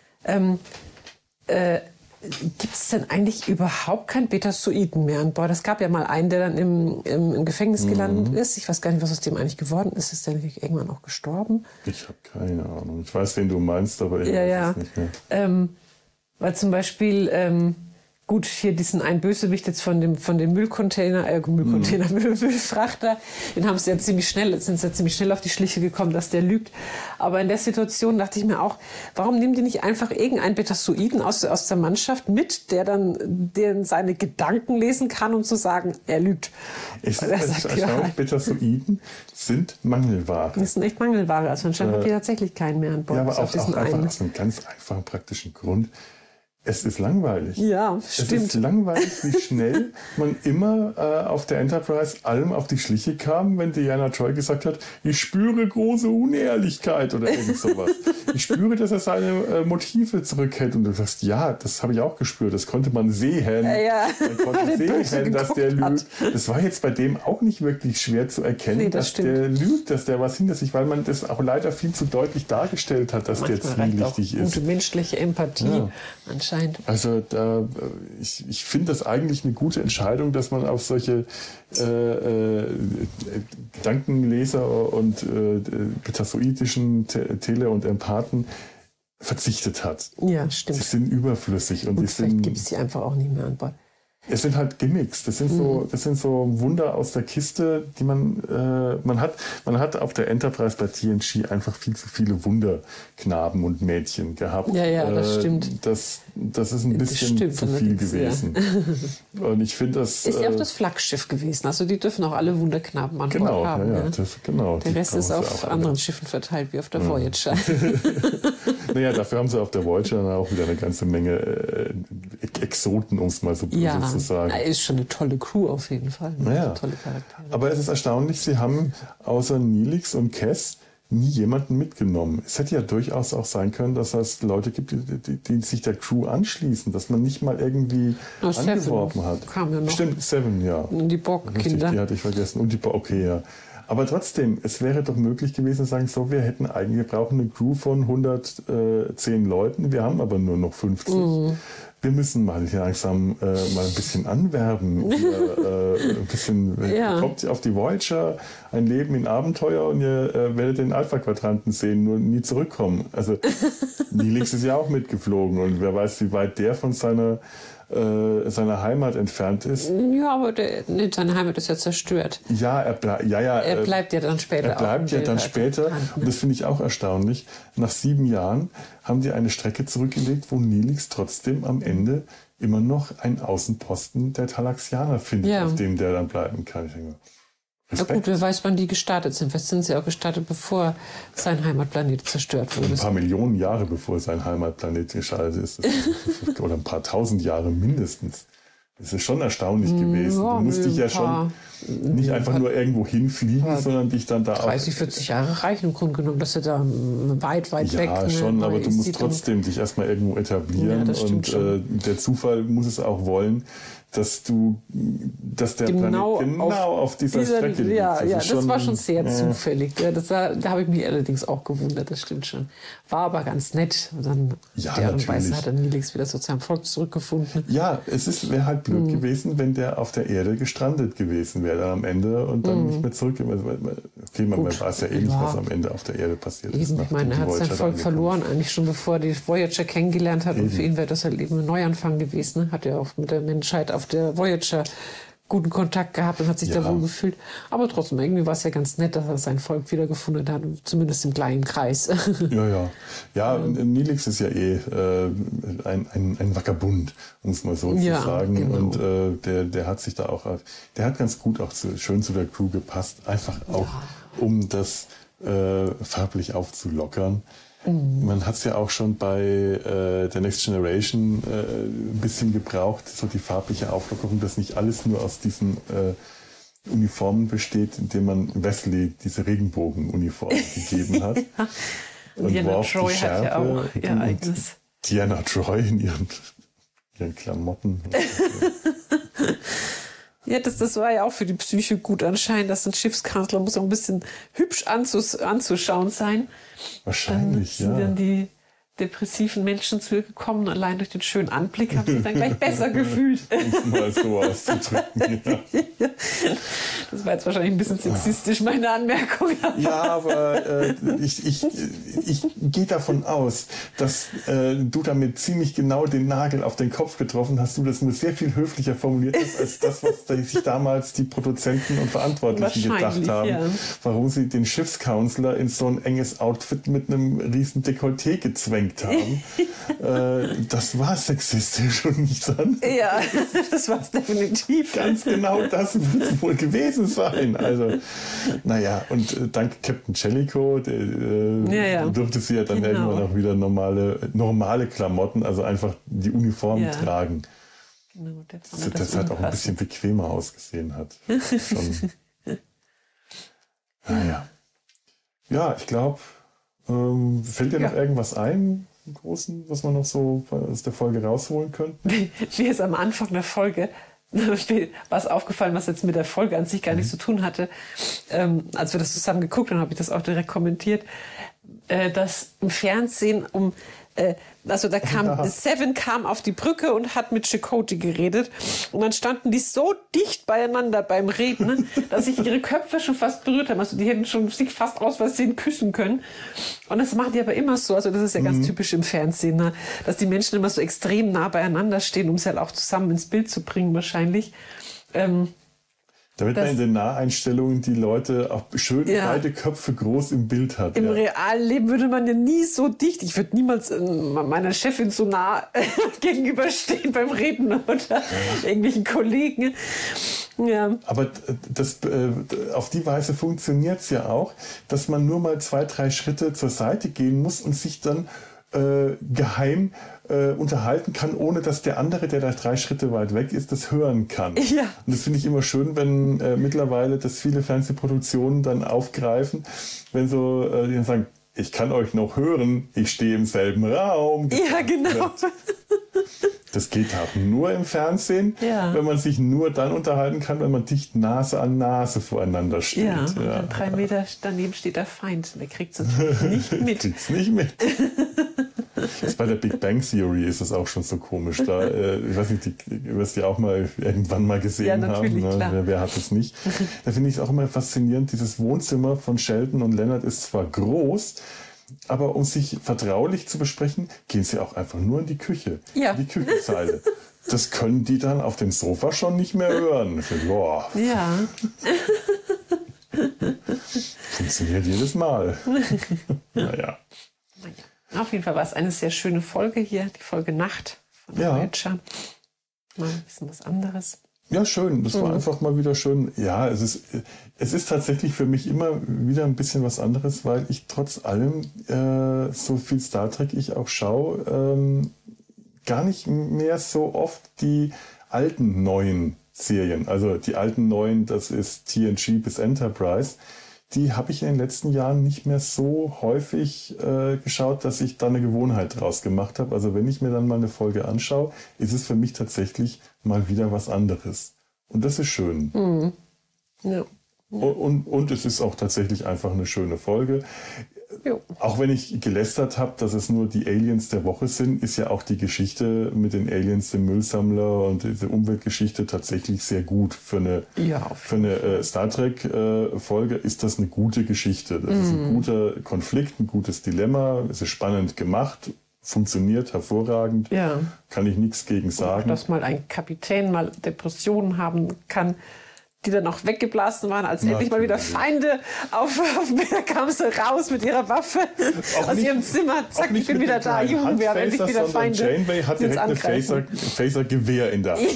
gibt es denn eigentlich überhaupt keinen Betazoiden mehr an Bord? Es gab ja mal einen, der dann im Gefängnis gelandet ist. Ich weiß gar nicht, was aus dem eigentlich geworden ist. Ist der irgendwann auch gestorben? Ich habe keine Ahnung. Ich weiß, wen du meinst, aber ich weiß es nicht mehr. Weil zum Beispiel, gut, hier diesen einen Bösewicht jetzt von dem Müllfrachter, den haben sie ja ziemlich schnell auf die Schliche gekommen, dass der lügt. Aber in der Situation dachte ich mir auch, warum nehmen die nicht einfach irgendeinen Betazoiden aus der Mannschaft mit, der seine Gedanken lesen kann, um zu sagen, er lügt. Betazoiden sind Mangelware. Das sind echt Mangelware. Also anscheinend habt ihr tatsächlich keinen mehr an Bord. Ja, aber auch einfach aus einem ganz einfachen, praktischen Grund. Es ist langweilig. Ja, stimmt. Es ist langweilig, wie schnell man immer auf der Enterprise allem auf die Schliche kam, wenn Deanna Troi gesagt hat, ich spüre große Unehrlichkeit oder irgend sowas. Ich spüre, dass er seine Motive zurückhält. Und du sagst, ja, das habe ich auch gespürt. Das konnte man sehen. Man konnte sehen, dass der lügt. Das war jetzt bei dem auch nicht wirklich schwer zu erkennen, dass der lügt, dass der was hinter sich, weil man das auch leider viel zu deutlich dargestellt hat, dass der zwielichtig ist. Gute menschliche Empathie anscheinend. Also ich finde das eigentlich eine gute Entscheidung, dass man auf solche Gedankenleser und betazoidischen Tele- und Empathen verzichtet hat. Ja, stimmt. Sie sind überflüssig. Und vielleicht gibt es die einfach auch nicht mehr an Bord. Es sind halt gemixt. Das sind so Wunder aus der Kiste, die man hat auf der Enterprise bei TNG einfach viel zu viele Wunderknaben und Mädchen gehabt. Ja, das stimmt. Das ist ein bisschen zu viel gewesen. Ja. Und ich finde das... Ist ja auch das Flaggschiff gewesen. Also die dürfen auch alle Wunderknaben an Bord haben. Ja. Genau. Der Rest ist auf anderen Schiffen verteilt, wie auf der Voyager. Naja, dafür haben sie auf der Voyager dann auch wieder eine ganze Menge Exoten, um es mal so zu sagen. Ist schon eine tolle Crew auf jeden Fall. Naja. Tolle Charaktere. Aber es ist erstaunlich, sie haben außer Neelix und Kes nie jemanden mitgenommen. Es hätte ja durchaus auch sein können, dass es Leute gibt, die sich der Crew anschließen, dass man nicht mal irgendwie angeworben hat. Kam ja noch. Stimmt, Seven, ja. Und die Borg-Kinder. Die hatte ich vergessen. Und die Borg, okay, ja. Aber trotzdem, es wäre doch möglich gewesen zu sagen, so, wir brauchen eine Crew von 110 Leuten, wir haben aber nur noch 50. Wir müssen mal hier langsam mal ein bisschen anwerben. Ein bisschen, kommt auf die Voyager, ein Leben in Abenteuer und ihr werdet den Alpha-Quadranten sehen, nur nie zurückkommen. Also Neelix ist ja auch mitgeflogen und wer weiß, wie weit der von seiner Heimat entfernt ist. Ja, aber seine Heimat ist ja zerstört. Ja, er bleibt ja dann später. Er bleibt ja dann später. Und das finde ich auch erstaunlich. Nach 7 Jahren haben die eine Strecke zurückgelegt, wo Neelix trotzdem am Ende immer noch einen Außenposten der Talaxianer findet, auf dem der dann bleiben kann. Ich denke, Respekt. Ja gut, wer weiß, wann die gestartet sind. Vielleicht sind sie auch gestartet, bevor sein Heimatplanet zerstört wurde. Ein paar Millionen Jahre, bevor sein Heimatplanet gestartet ist. Oder ein paar tausend Jahre mindestens. Das ist schon erstaunlich gewesen. Du musst dich ja schon nicht einfach nur irgendwo hinfliegen, sondern dich dann da 30, 40 Jahre reichen im Grunde genommen, dass du da weit weg... Ja, schon, aber du musst trotzdem dich erstmal irgendwo etablieren. Ja, und der Zufall muss es auch wollen, dass der Planet genau auf dieser Strecke liegt. Ja, das war schon sehr zufällig. Ja, da habe ich mich allerdings auch gewundert, das stimmt schon. War aber ganz nett. Und dann deren Weise hat dann Neelix wieder zu seinem Volk zurückgefunden. Ja, wäre halt blöd gewesen, wenn der auf der Erde gestrandet gewesen wäre dann am Ende und dann nicht mehr zurück. Okay, man weiß ja eh nicht, was am Ende auf der Erde passiert ist. Ich meine, er hat sein Volk verloren, eigentlich schon bevor die Voyager kennengelernt hat. Und für ihn wäre das halt eben ein Neuanfang gewesen. Hat ja auch mit der Menschheit auf der Voyager guten Kontakt gehabt und hat sich da wohl gefühlt. Aber trotzdem, irgendwie war es ja ganz nett, dass er sein Volk wiedergefunden hat, zumindest im kleinen Kreis. Ja, Neelix ist ja ein Vagabund, um es mal so zu sagen. Genau. Und der hat sich da auch, der hat ganz gut auch schön zu der Crew gepasst, einfach auch, um das farblich aufzulockern. Man hat es ja auch schon bei der Next Generation ein bisschen gebraucht, so die farbliche Auflockerung, dass nicht alles nur aus diesen Uniformen besteht, indem man Wesley diese Regenbogenuniform gegeben hat. Und Diana Troy hat ja auch ihr eigenes. Diana Troy in ihren Klamotten. Ja, das war ja auch für die Psyche gut anscheinend, dass ein Schiffskanzler muss auch ein bisschen hübsch anzuschauen sein. Wahrscheinlich, dann sind dann die depressiven Menschen zu ihr gekommen. Allein durch den schönen Anblick haben sie sich dann gleich besser gefühlt. Um mal so auszudrücken. Ja. Das war jetzt wahrscheinlich ein bisschen sexistisch, meine Anmerkung. Ja, aber ich gehe davon aus, dass du damit ziemlich genau den Nagel auf den Kopf getroffen hast. Du das nur sehr viel höflicher formuliert hast, als das, was sich damals die Produzenten und Verantwortlichen gedacht haben. Warum sie den Schiffscounselor in so ein enges Outfit mit einem riesen Dekolleté gezwängt haben. Das war sexistisch und nichts anderes. Ja, das war es definitiv. Ganz genau das wird es wohl gewesen sein. Also, naja, und dank Captain Jellicoe durfte sie ja dann irgendwann auch wieder normale Klamotten, also einfach die Uniform tragen. Genau, das halt auch ein bisschen bequemer ausgesehen hat. Schon. Naja. Ja, ich glaube, fällt dir noch irgendwas ein, im Großen, was man noch so aus der Folge rausholen könnte? Mir ist am Anfang der Folge was aufgefallen, was jetzt mit der Folge an sich gar nichts zu tun hatte. Als wir das zusammen geguckt haben, habe ich das auch direkt kommentiert, dass im Fernsehen Also da kam, Seven kam auf die Brücke und hat mit Chakotay geredet. Und dann standen die so dicht beieinander beim Reden, dass sich ihre Köpfe schon fast berührt haben. Also die hätten schon sich fast aus Versehen küssen können. Und das machen die aber immer so. Also das ist ja ganz typisch im Fernsehen, ne? Dass die Menschen immer so extrem nah beieinander stehen, um sie halt auch zusammen ins Bild zu bringen wahrscheinlich. Damit man in den Naheinstellungen die Leute auch schön beide Köpfe groß im Bild hat. Im realen Leben würde man ja nie so dicht, ich würde niemals meiner Chefin so nah gegenüberstehen beim Reden oder irgendwelchen Kollegen. Ja. Aber auf die Weise funktioniert es ja auch, dass man nur mal 2, 3 Schritte zur Seite gehen muss und sich dann geheim unterhalten kann, ohne dass der andere, der da 3 Schritte weit weg ist, das hören kann. Ja. Und das finde ich immer schön, wenn mittlerweile das viele Fernsehproduktionen dann aufgreifen, wenn so die sagen, ich kann euch noch hören, ich stehe im selben Raum. Ja, genau. Das geht auch nur im Fernsehen, wenn man sich nur dann unterhalten kann, wenn man dicht Nase an Nase voreinander steht. Ja, und dann 3 Meter daneben steht der Feind. Der kriegt es natürlich nicht mit. Kriegt's nicht mit. Bei der Big Bang Theory ist das auch schon so komisch. Da, ich weiß nicht, du wirst die auch mal irgendwann mal gesehen haben. Ne? Wer hat es nicht? Da finde ich es auch immer faszinierend. Dieses Wohnzimmer von Sheldon und Leonard ist zwar groß, aber um sich vertraulich zu besprechen, gehen sie auch einfach nur in die Küche, in die Küchenzeile. Das können die dann auf dem Sofa schon nicht mehr hören. Boah. Ja. Funktioniert jedes Mal. Naja. Auf jeden Fall war es eine sehr schöne Folge hier, die Folge Nacht von Voyager. Mal ein bisschen was anderes. Ja, schön. Das war einfach mal wieder schön. Ja, es ist tatsächlich für mich immer wieder ein bisschen was anderes, weil ich trotz allem, so viel Star Trek ich auch schaue, gar nicht mehr so oft die alten neuen Serien. Also die alten neuen, das ist TNG bis Enterprise. Die habe ich in den letzten Jahren nicht mehr so häufig geschaut, dass ich da eine Gewohnheit draus gemacht habe. Also wenn ich mir dann mal eine Folge anschaue, ist es für mich tatsächlich mal wieder was anderes. Und das ist schön. Mhm. Ja. Und es ist auch tatsächlich einfach eine schöne Folge. Jo. Auch wenn ich gelästert habe, dass es nur die Aliens der Woche sind, ist ja auch die Geschichte mit den Aliens, dem Müllsammler und diese Umweltgeschichte tatsächlich sehr gut. Für eine Star Trek-Folge ist das eine gute Geschichte. Das ist ein guter Konflikt, ein gutes Dilemma. Es ist spannend gemacht, funktioniert hervorragend. Ja. Kann ich nichts gegen sagen. Auch, dass mal ein Kapitän mal Depressionen haben kann, die dann auch weggeblasen waren, als endlich mal wieder Feinde auf da kam sie raus mit ihrer Waffe aus ihrem Zimmer. Zack, ich bin wieder da. Juhu, wir haben endlich wieder Feinde. Janeway hat direkt eine Phaser-Gewehr in der Hand.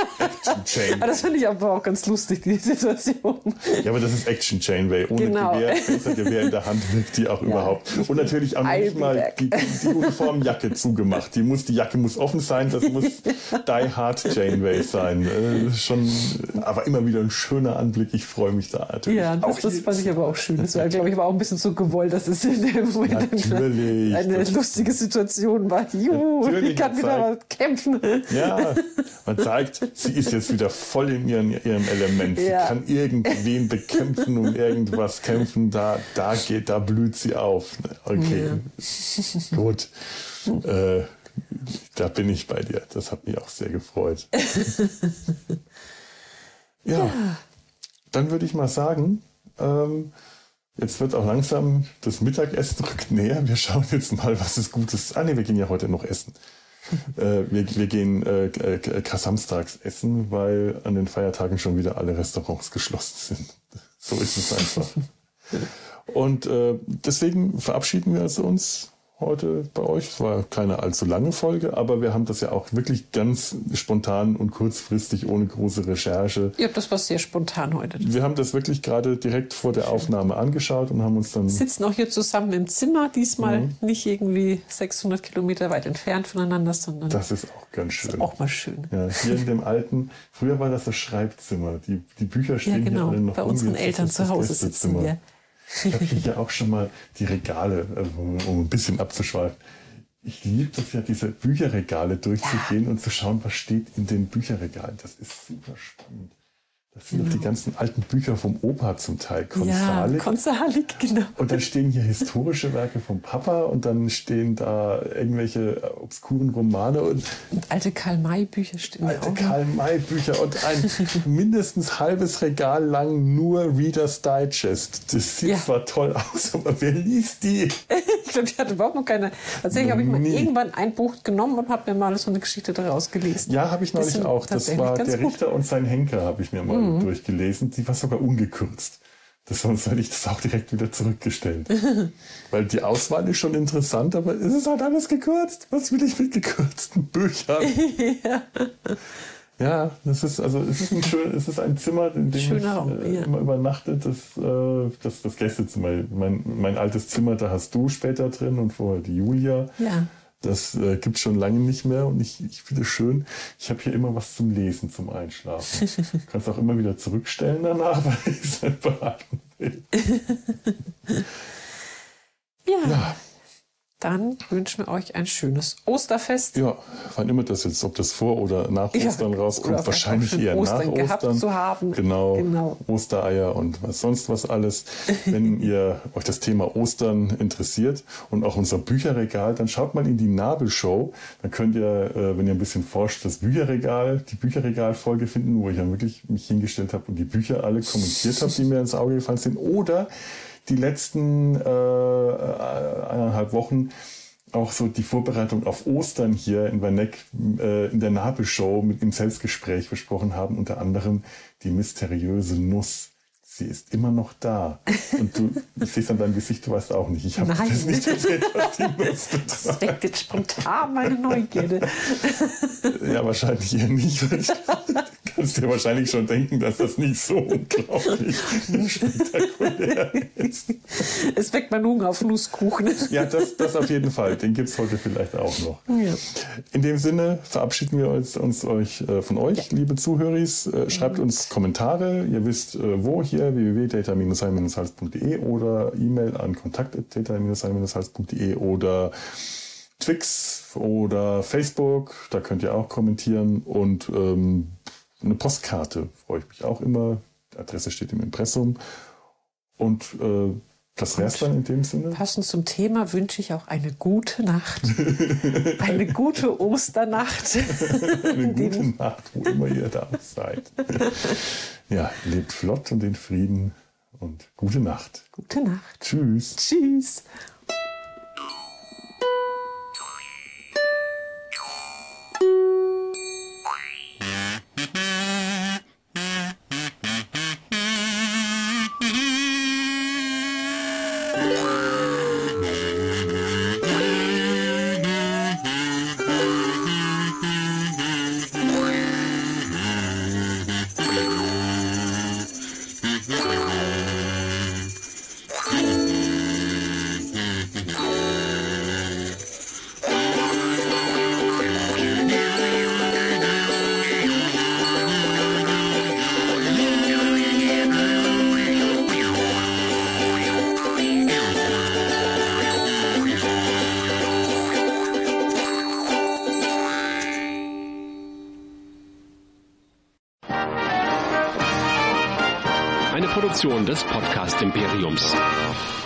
Aber das finde ich aber auch ganz lustig, die Situation. Ja, aber das ist Action Janeway. Ohne Phaser-Gewehr in der Hand wirkt die auch überhaupt. Und natürlich auch nicht mal die Uniformjacke zugemacht. Die Jacke muss offen sein, das muss Die Hard Janeway sein. Aber immer wieder ein schöner Anblick. Ich freue mich da natürlich. Ja, das fand ich aber auch schön. Das war, glaube ich, auch ein bisschen so gewollt, dass es in dem Moment eine lustige Situation war. Juhu, ich kann wieder kämpfen. Ja, man zeigt, sie ist jetzt wieder voll in ihrem Element. Sie kann irgendwen bekämpfen und irgendwas kämpfen. Da blüht sie auf. Okay, gut. Da bin ich bei dir. Das hat mich auch sehr gefreut. Ja, dann würde ich mal sagen, jetzt wird auch langsam das Mittagessen rückt näher. Wir schauen jetzt mal, was es Gutes. Wir gehen ja heute noch essen. Wir gehen samstags essen, weil an den Feiertagen schon wieder alle Restaurants geschlossen sind. So ist es einfach. Und deswegen verabschieden wir uns heute bei euch. Es war keine allzu lange Folge, aber wir haben das ja auch wirklich ganz spontan und kurzfristig ohne große Recherche. Ja, das war sehr spontan heute. Wir haben das wirklich gerade direkt vor der Aufnahme angeschaut und haben uns dann... Sitzen auch hier zusammen im Zimmer, diesmal nicht irgendwie 600 Kilometer weit entfernt voneinander, sondern... Das ist auch ganz schön. Ist auch mal schön. Ja, hier in dem alten... Früher war das Schreibzimmer. Die Bücher stehen hier alle noch bei unseren Eltern zu Hause sitzen wir. Ich habe hier auch schon mal die Regale, um ein bisschen abzuschweifen. Ich liebe das ja, diese Bücherregale durchzugehen und zu schauen, was steht in den Bücherregalen. Das ist super spannend. Das sind doch die ganzen alten Bücher vom Opa zum Teil. Konsalik. Ja, Konsalik, genau. Und dann stehen hier historische Werke vom Papa und dann stehen da irgendwelche obskuren Romane und alte Karl-May-Bücher stehen da auch. Alte Karl-May-Bücher und ein mindestens halbes Regal lang nur Reader's Digest. Das sieht zwar toll aus, aber wer liest die? Ich glaube, ich hatte überhaupt noch keine. Tatsächlich habe ich mal irgendwann ein Buch genommen und habe mir mal so eine Geschichte daraus gelesen. Ja, habe ich neulich auch. Das war Der Richter und sein Henker, habe ich mir mal durchgelesen. Die war sogar ungekürzt. Sonst hätte ich das auch direkt wieder zurückgestellt. Weil die Auswahl ist schon interessant, aber es ist halt alles gekürzt. Was will ich mit gekürzten Büchern? Ja, es ist ein Zimmer, in dem ich immer übernachte. Das Gästezimmer. Mein altes Zimmer, da hast du später drin und vorher die Julia. Ja. Das gibt es schon lange nicht mehr und ich finde es schön. Ich habe hier immer was zum Lesen, zum Einschlafen. Du kannst auch immer wieder zurückstellen danach, weil ich es nicht behalten will. Ja. Dann wünschen wir euch ein schönes Osterfest. Ja, wann immer das jetzt, ob das vor oder nach Ostern rauskommt, wahrscheinlich eher nach Ostern. Zu haben. Genau, Ostereier und sonst was alles. Wenn ihr euch das Thema Ostern interessiert und auch unser Bücherregal, dann schaut mal in die Nabelshow. Dann könnt ihr, wenn ihr ein bisschen forscht, die Bücherregalfolge finden, wo ich dann wirklich mich hingestellt habe und die Bücher alle kommentiert habe, die mir ins Auge gefallen sind. Oder die letzten 1,5 Wochen auch so die Vorbereitung auf Ostern hier in Werneck in der Nabelshow im Selbstgespräch besprochen haben, unter anderem die mysteriöse Nuss. Sie ist immer noch da. Und ich sehe es an deinem Gesicht, du weißt auch nicht. Ich habe das nicht erzählt, was die Nuss betrifft. Das weckt jetzt spontan meine Neugierde. Ja, wahrscheinlich eher nicht. Du kannst dir wahrscheinlich schon denken, dass das nicht so unglaublich spektakulär ist. Es weckt meinen Hunger auf Nusskuchen. Ja, das auf jeden Fall. Den gibt es heute vielleicht auch noch. Ja. In dem Sinne verabschieden wir uns von euch, liebe Zuhörer. Schreibt uns Kommentare. Ihr wisst, wo hier, www.data-heim-hals.de oder E-Mail an kontakt@data-heim-hals.de oder Twix oder Facebook. Da könnt ihr auch kommentieren und eine Postkarte freue ich mich auch immer. Die Adresse steht im Impressum. Und das wäre es dann in dem Sinne. Passend zum Thema wünsche ich auch eine gute Nacht. Eine gute Osternacht. Eine gute Nacht, wo immer ihr da seid. Ja, lebt flott und in Frieden und gute Nacht. Gute Nacht. Tschüss. Tschüss. Eine Produktion des Podcast Imperiums.